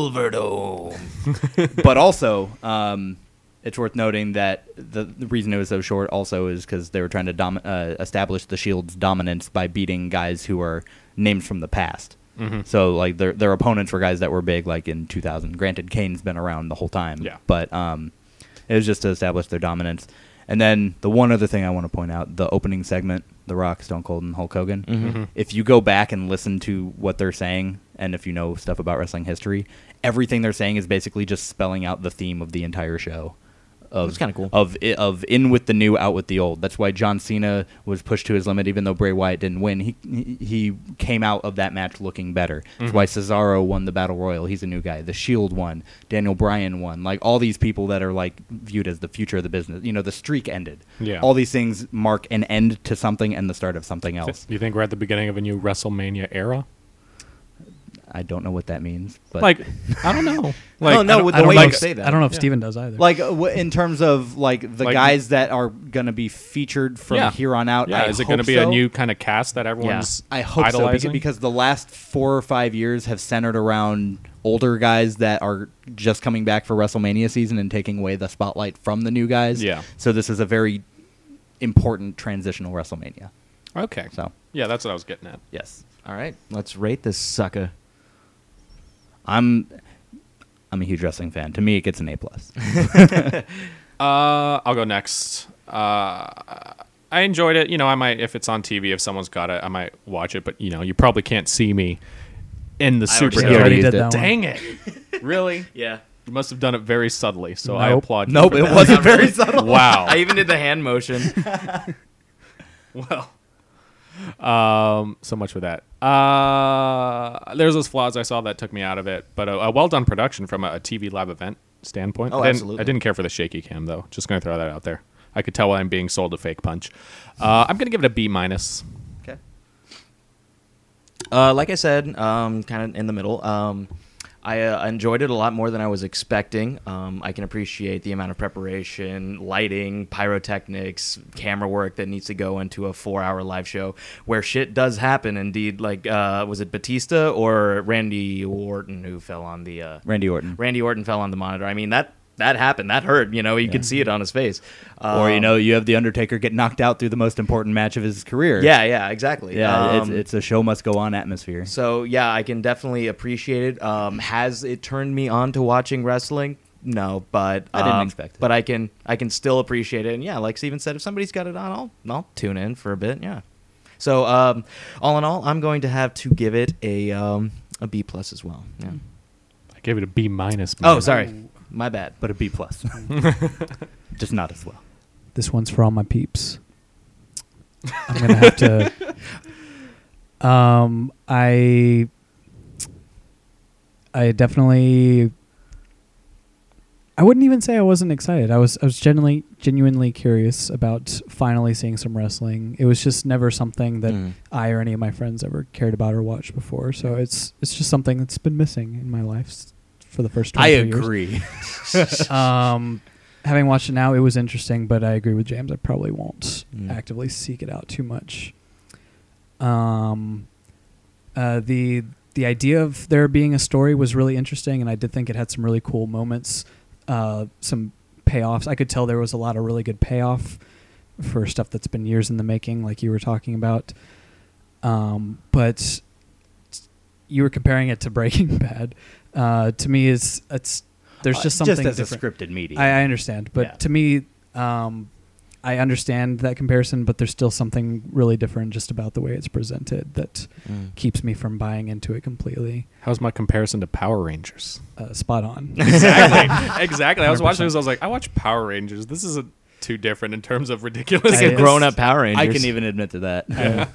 But also, it's worth noting that the reason it was so short also is because they were trying to establish the Shield's dominance by beating guys who are names from the past. Mm-hmm. So like their opponents were guys that were big like in 2000. Granted, Kane's been around the whole time. Yeah. But it was just to establish their dominance. And then the one other thing I want to point out, the opening segment, The Rock, Stone Cold, and Hulk Hogan. Mm-hmm. If you go back and listen to what they're saying, and if you know stuff about wrestling history, everything they're saying is basically just spelling out the theme of the entire show. That's kinda cool. Of in with the new, out with the old. That's why John Cena was pushed to his limit, even though Bray Wyatt didn't win. He came out of that match looking better. That's why Cesaro won the Battle Royal. He's a new guy. The Shield won. Daniel Bryan won. Like all these people that are like viewed as the future of the business. You know, the streak ended. Yeah. All these things mark an end to something and the start of something else. Do you think we're at the beginning of a new WrestleMania era? I don't know what that means, but Like, I don't know. Like, no, with the way you say that. I don't know if Yeah. Steven does either. like in terms of like the Like- guys that are gonna be featured from Yeah. here on out. Yeah, I is it going to be a new kind of cast that everyone's I hope so idolizing? because the last 4 or 5 years have centered around older guys that are just coming back for WrestleMania season and taking away the spotlight from the new guys. Yeah. So this is a very important transitional WrestleMania. Okay. So Yeah, that's what I was getting at. yes, All right, let's rate this sucker. I'm a huge wrestling fan. To me, it gets an A+. I'll go next. I enjoyed it. You know, I might, if it's on TV, if someone's got it, I might watch it. But, you know, you probably can't see me in the already Superdome. said- already did used that it. one. Dang it. Really? Yeah. You must have done it very subtly, so I Nope. applaud you. Nope, for it that. wasn't very subtle. Wow. I even did the hand motion. Well, so much for that. There's those flaws I saw that took me out of it, but a well done production from a TV live event standpoint. Oh, I absolutely. didn't care for the shaky cam though. Just going to throw that out there. I could tell when I'm being sold a fake punch. I'm gonna give it a B-. Okay. Like I said, kind of in the middle. I enjoyed it a lot more than I was expecting. I can appreciate the amount of preparation, lighting, pyrotechnics, camera work that needs to go into a 4-hour live show where shit does happen. Indeed, like was it Batista or Randy Orton who fell on the Randy Orton. Randy Orton fell on the monitor. I mean that happened. That hurt. You could see it on his face. Or you have the Undertaker get knocked out through the most important match of his career. Yeah, exactly. Yeah, it's a show must go on atmosphere. So yeah, I can definitely appreciate it. Has it turned me on to watching wrestling? No, but I didn't expect it. But I can still appreciate it. And yeah, like Steven said, if somebody's got it on, I'll tune in for a bit. Yeah. So all in all, I'm going to have to give it a B+ as well. Yeah. I gave it a B-. Oh, sorry. My bad. But a B+. Just not as well. This one's for all my peeps. I'm gonna have to. I definitely. I wouldn't even say I wasn't excited. I was genuinely curious about finally seeing some wrestling. It was just never something that I or any of my friends ever cared about or watched before. So it's just something that's been missing in my life for the first 23 years. I agree. Having watched it now, it was interesting, but I agree with James. I probably won't actively seek it out too much. The idea of there being a story was really interesting, and I did think it had some really cool moments, some payoffs. I could tell there was a lot of really good payoff for stuff that's been years in the making, like you were talking about. But you were comparing it to Breaking Bad. To me, there's just something just as different. a scripted medium. I understand, but to me, I understand that comparison, but there's still something really different just about the way it's presented that keeps me from buying into it completely. How's my comparison to Power Rangers? Spot on. Exactly. I was watching this. I was like, I watch Power Rangers. This isn't too different in terms of ridiculous. Like a grown-up Power Rangers. I can even admit to that. Yeah.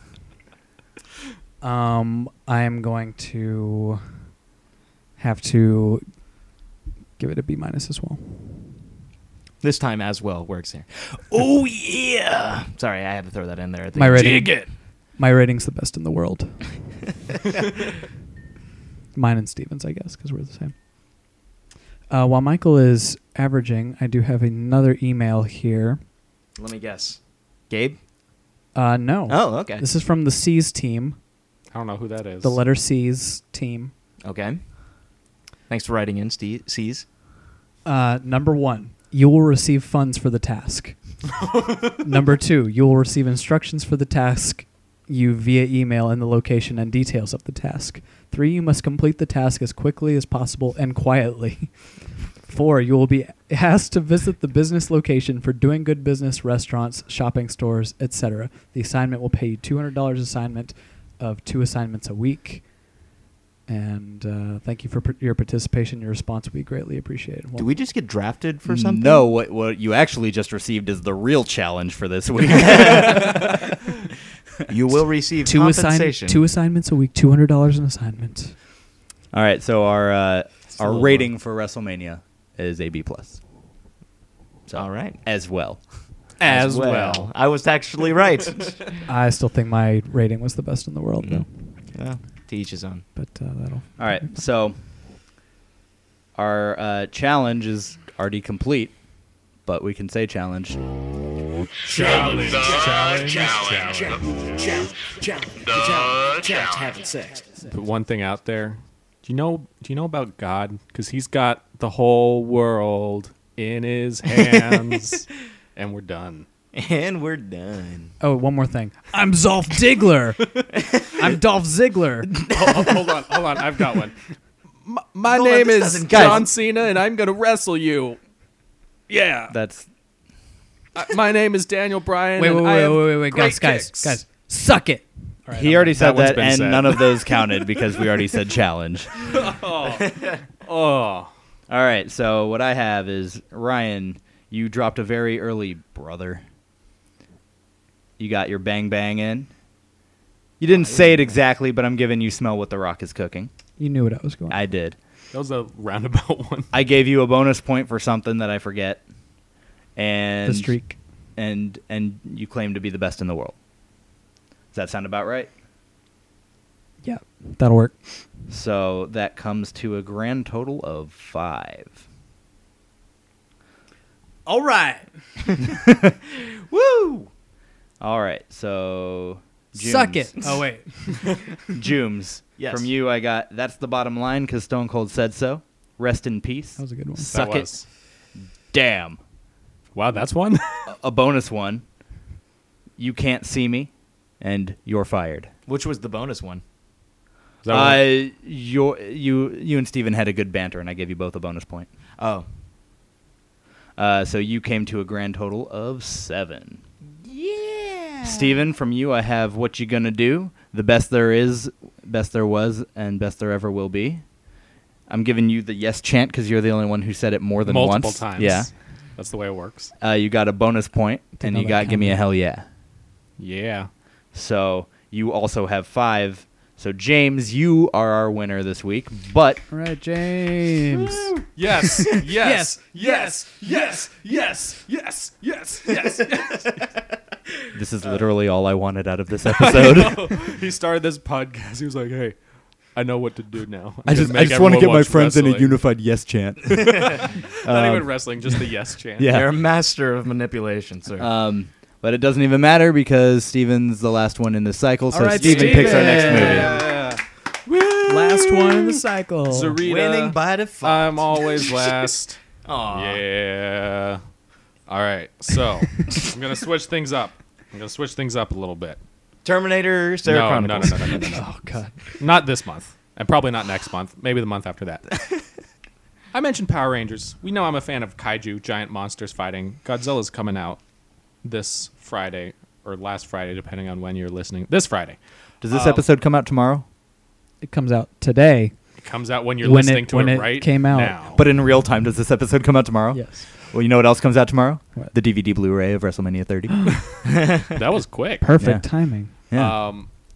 I am going to have to give it a B- as well. This time as well works here. Oh yeah! Sorry, I had to throw that in there. My rating's the best in the world. Mine and Steven's, I guess, because we're the same. While Michael is averaging, I do have another email here. Let me guess. Gabe? No. Oh, okay. This is from the C's team. I don't know who that is. The letter C's team. Okay. Thanks for writing in, C's. Number 1, you will receive funds for the task. Number 2, you will receive instructions for the task you via email and the location and details of the task. 3, you must complete the task as quickly as possible and quietly. 4, you will be asked to visit the business location for Doing Good Business, restaurants, shopping stores, etc. The assignment will pay you $200 assignment of 2 assignments a week. And thank you for your participation. Your response will be greatly appreciated. Well, do we just get drafted for something? No, what you actually just received is the real challenge for this week. You will receive compensation. 2 assignments a week, $200 an assignment. All right, so our rating for WrestleMania is a B+. So, all right. As well. As well. I was actually right. I still think my rating was the best in the world, though. Yeah. To each his own. But that'll. All right, so our challenge is already complete, but we can say challenge. Challenge. Having sex. Put one thing out there. Do you know about God? Because he's got the whole world in his hands, and we're done. And we're done. Oh, one more thing. I'm Dolph Ziggler. I'm Dolph Ziggler. Hold on. I've got one. My name is John Cena, and I'm going to wrestle you. Yeah. That's... my name is Daniel Bryan. Wait. Guys. Suck it. All right, he already said that, and said. None of those counted because we already said challenge. Oh. All right, so what I have is, Ryan, you dropped a very early brother. You got your bang bang in. You didn't say it exactly, but I'm giving you smell what The Rock is cooking. You knew what I was going. I did. That was a roundabout one. I gave you a bonus point for something that I forget. And the streak. and you claim to be the best in the world. Does that sound about right? Yeah, that'll work. So that comes to a grand total of 5. All right. Woo! All right, so Suck it. Jooms. Oh, wait. Jooms. Yes. From you, I got that's the bottom line because Stone Cold said so. Rest in peace. That was a good one. Suck That it. was. Damn. Wow, that's one. A bonus one. You can't see me, and you're fired. Which was the bonus one? Is that one? You and Steven had a good banter, and I gave you both a bonus point. Oh. So you came to a grand total of 7. Yeah. Steven, from you, I have What You Gonna Do, The Best There Is, Best There Was, and Best There Ever Will Be. I'm giving you the yes chant because you're the only one who said it more than Multiple once. times. Yeah. That's the way it works. You got a bonus point, and know you that got Give Me a counted. Hell Yeah. Yeah. So you also have 5. So James, you are our winner this week, but All right, James. Yes. Yes. Yes. Yes. Yes. Yes. Yes. Yes. Yes. this is literally all I wanted out of this episode. He started this podcast. He was like, "Hey, I know what to do now. I just want to get my friends in a unified yes chant. Not even wrestling, just the yes chant. Yeah. You're a master of manipulation, sir. But it doesn't even matter because Steven's the last one in the cycle, so All right, Steven picks our next movie. Yeah. Last one in the cycle. Zarita. Winning by default. I'm always last. Aw. Yeah. All right. So I'm gonna switch things up. I'm gonna switch things up a little bit. Terminator, Sarah No. Chronicles. No. Oh God. Not this month, and probably not next month. Maybe the month after that. I mentioned Power Rangers. We know I'm a fan of kaiju, giant monsters fighting. Godzilla's coming out this Friday or last Friday, depending on when you're listening. This Friday. Does this episode come out tomorrow? It comes out today. It comes out when you're When listening it- to when it it right came out. now. But in real time, does this episode come out tomorrow? Yes. Well, you know what else comes out tomorrow? What? The DVD Blu-ray of WrestleMania 30. That was quick. Perfect Yeah. timing. Yeah.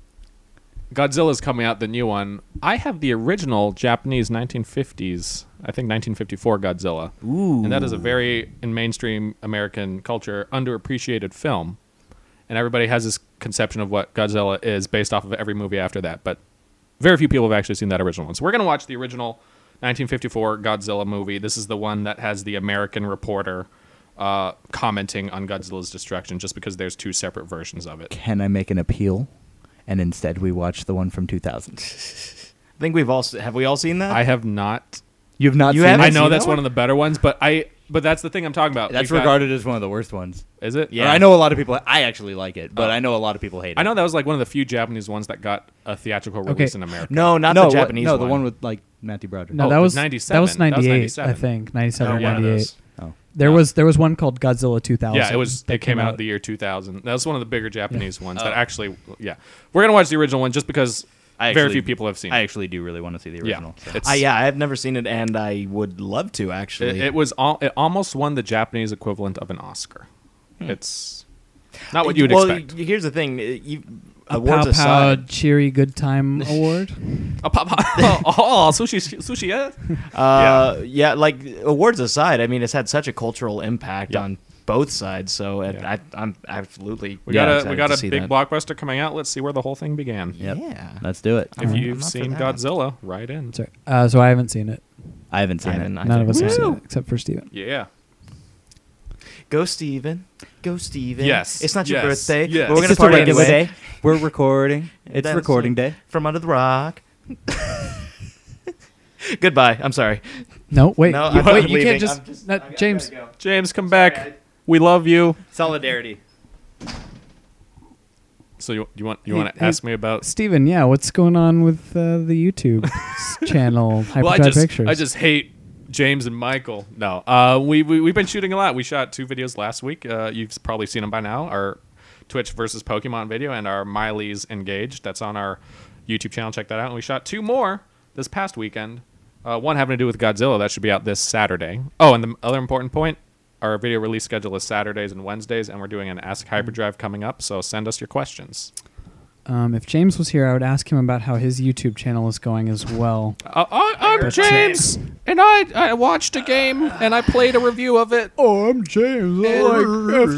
Godzilla's coming out, the new one. I have the original Japanese 1950s, I think 1954 Godzilla. Ooh. And that is a very, in mainstream American culture, underappreciated film. And everybody has this conception of what Godzilla is based off of every movie after that. But very few people have actually seen that original one. So we're going to watch the original 1954 Godzilla movie. This is the one that has the American reporter commenting on Godzilla's destruction just because there's 2 separate versions of it. Can I make an appeal? And instead we watch the one from 2000. I think have we all seen that? I have not. You've not You seen haven't it? I know seen that's that one of the better ones, but that's the thing I'm talking about. That's We've got- regarded as one of the worst ones. Is it? Yeah. Or I know a lot of people. I actually like it, but Oh. I know a lot of people hate it. I know that was like one of the few Japanese ones that got a theatrical release in America. no, not no, the Japanese no, one. the one with like Matthew Broderick. No, Oh, that it was was 97. That was That was 98, 97. I think. 97 Oh, or yeah, it 98. is. Oh. There was one called Godzilla 2000. Yeah, it that came out the year 2000. That was one of the bigger Japanese ones that Oh. actually, yeah. We're going to watch the original one just because I very actually- few people have seen I it. actually do really want to see the Yeah. original. so. It's, Yeah, I have never seen it, and I would love to actually. it almost won the Japanese equivalent of an Oscar. It's not what you'd well, expect. Here's the thing: A awards Pow Pow aside, Cheery Good Time Award. Oh, sushi, yeah. yeah, like awards aside, I mean, it's had such a cultural impact Yeah. on both sides. So Yeah. I'm absolutely We got excited a to see big that. blockbuster coming out. Let's see where the whole thing began. Yep. Yeah. Let's do it. If Alright. you've I'm up for seen that. Godzilla, write in. Sorry. So I haven't seen it. I haven't seen it. None of us have seen Woo! it except for Steven. Yeah. Go Steven. Go Steven. Yes. It's not your Yes. birthday. Yes. But we're It's gonna just a party regular anyway. We're recording. It's That's recording it. day. From under the rock. Goodbye. I'm sorry. No, wait. No, you, I'm wait, not you leaving. can't just. I'm just- no, James. James, come back. We love you. Solidarity. So you want Hey, to hey, ask me about? Steven, yeah, what's going on with the YouTube channel, Hyperdrive Pictures? I just hate James and Michael. No, we've been shooting a lot. We shot 2 videos last week. You've probably seen them by now. Our Twitch versus Pokemon video and our Miley's Engaged. That's on our YouTube channel. Check that out. And we shot 2 more this past weekend. One having to do with Godzilla. That should be out this Saturday. Oh, and the other important point, our video release schedule is Saturdays and Wednesdays, and we're doing an Ask Hyperdrive coming up, so send us your questions. If James was here, I would ask him about how his YouTube channel is going as well. I'm James, and I watched a game, and I played a review of it. Oh, I'm James. I like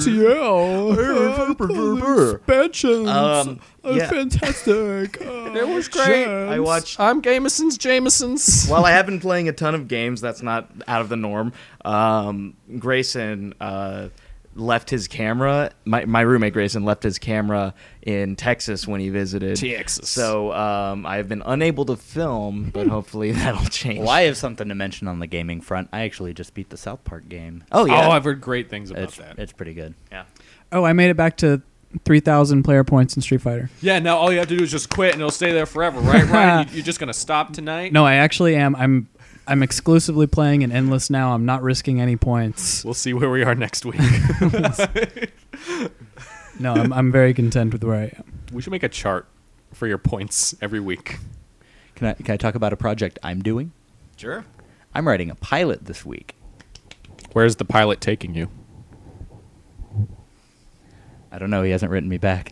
FTL. Expansions. Yeah. Fantastic. It was great. I watched. I'm Jameson's. While I have been playing a ton of games, that's not out of the norm. Grayson left his camera. My roommate Grayson left his camera in Texas when he visited. Texas. So I've been unable to film, but hopefully that'll change. Well, I have something to mention on the gaming front. I actually just beat the South Park game. Oh yeah. Oh, I've heard great things about that. It's pretty good. Yeah. Oh, I made it back to 3,000 player points in Street Fighter. Yeah, now all you have to do is just quit, and it'll stay there forever, right, Ryan? You're just gonna stop tonight? No, I actually am. I'm exclusively playing in Endless now. I'm not risking any points. We'll see where we are next week. No, I'm very content with where I am. We should make a chart for your points every week. Can I talk about a project I'm doing? Sure. I'm writing a pilot this week. Where's the pilot taking you? I don't know. He hasn't written me back.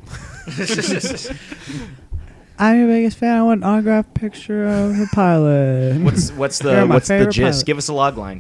I'm your biggest fan. I want an autographed picture of the pilot. What's You're my the favorite gist? pilot. Give us a log line.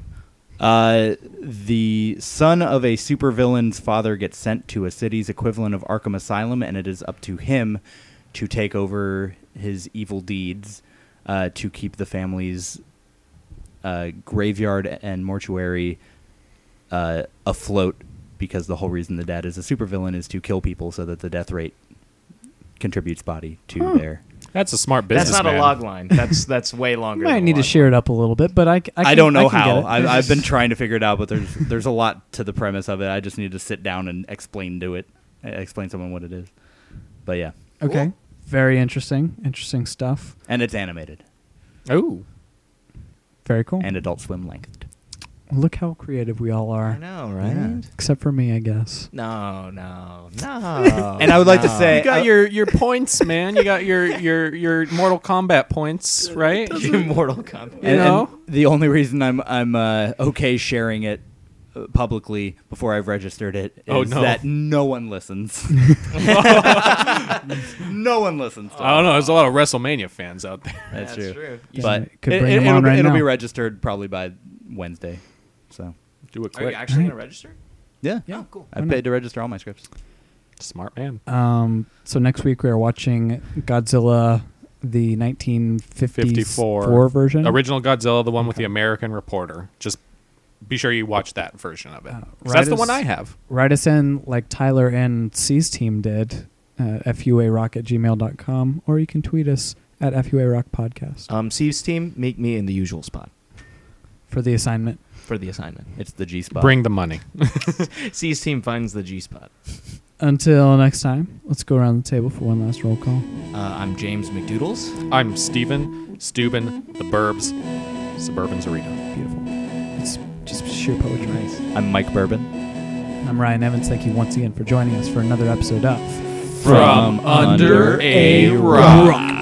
The son of a supervillain's father gets sent to a city's equivalent of Arkham Asylum, and it is up to him to take over his evil deeds to keep the family's graveyard and mortuary afloat, because the whole reason the dad is a supervillain is to kill people so that the death rate contributes body to their... That's a smart business. That's not man. a log line. That's way longer. Might than need a to log shear it up a little bit, but I don't know I can how. get it. I've been trying to figure it out, but there's a lot to the premise of it. I just need to sit down and explain someone what it is. But yeah. Okay. Cool. Very interesting stuff. And it's animated Oh. Very cool. and Adult Swim lengthed. Look how creative we all I are. know, right? Yeah. Except for me, I guess. No. And I would like to say- You got your points, man. You got your Mortal Kombat points, right? Mortal Kombat. You know? And the only reason I'm okay sharing it publicly before I've registered it is that no one listens. No one listens. To I don't know. There's a lot of WrestleMania fans out there. That's true. Yeah, But could bring them on right it'll now. be registered probably by Wednesday. So Do it Are you quick. actually going to register? yeah, Oh, cool. I paid to register all my scripts. Smart man. So next week we are watching Godzilla, the 1954 version. Original Godzilla, the one with the American reporter. Just be sure you watch that version of it. 'Cause right that's the as- one I have. Write us in like Tyler and C's team did, fuarock@gmail.com, or you can tweet us at fuarockpodcast Steve's team, meet me in the usual spot for the assignment. for the assignment. It's the G spot. Bring the money. Steve's team finds the G spot. Until next time, let's go around the table for one last roll call. I'm James McDoodles. I'm Steven, Steuben, the Burbs, Suburban's Arena. Beautiful. It's just sheer poetry. Nice. I'm Mike Bourbon. I'm Ryan Evans. Thank you once again for joining us for another episode of From Under a Rock.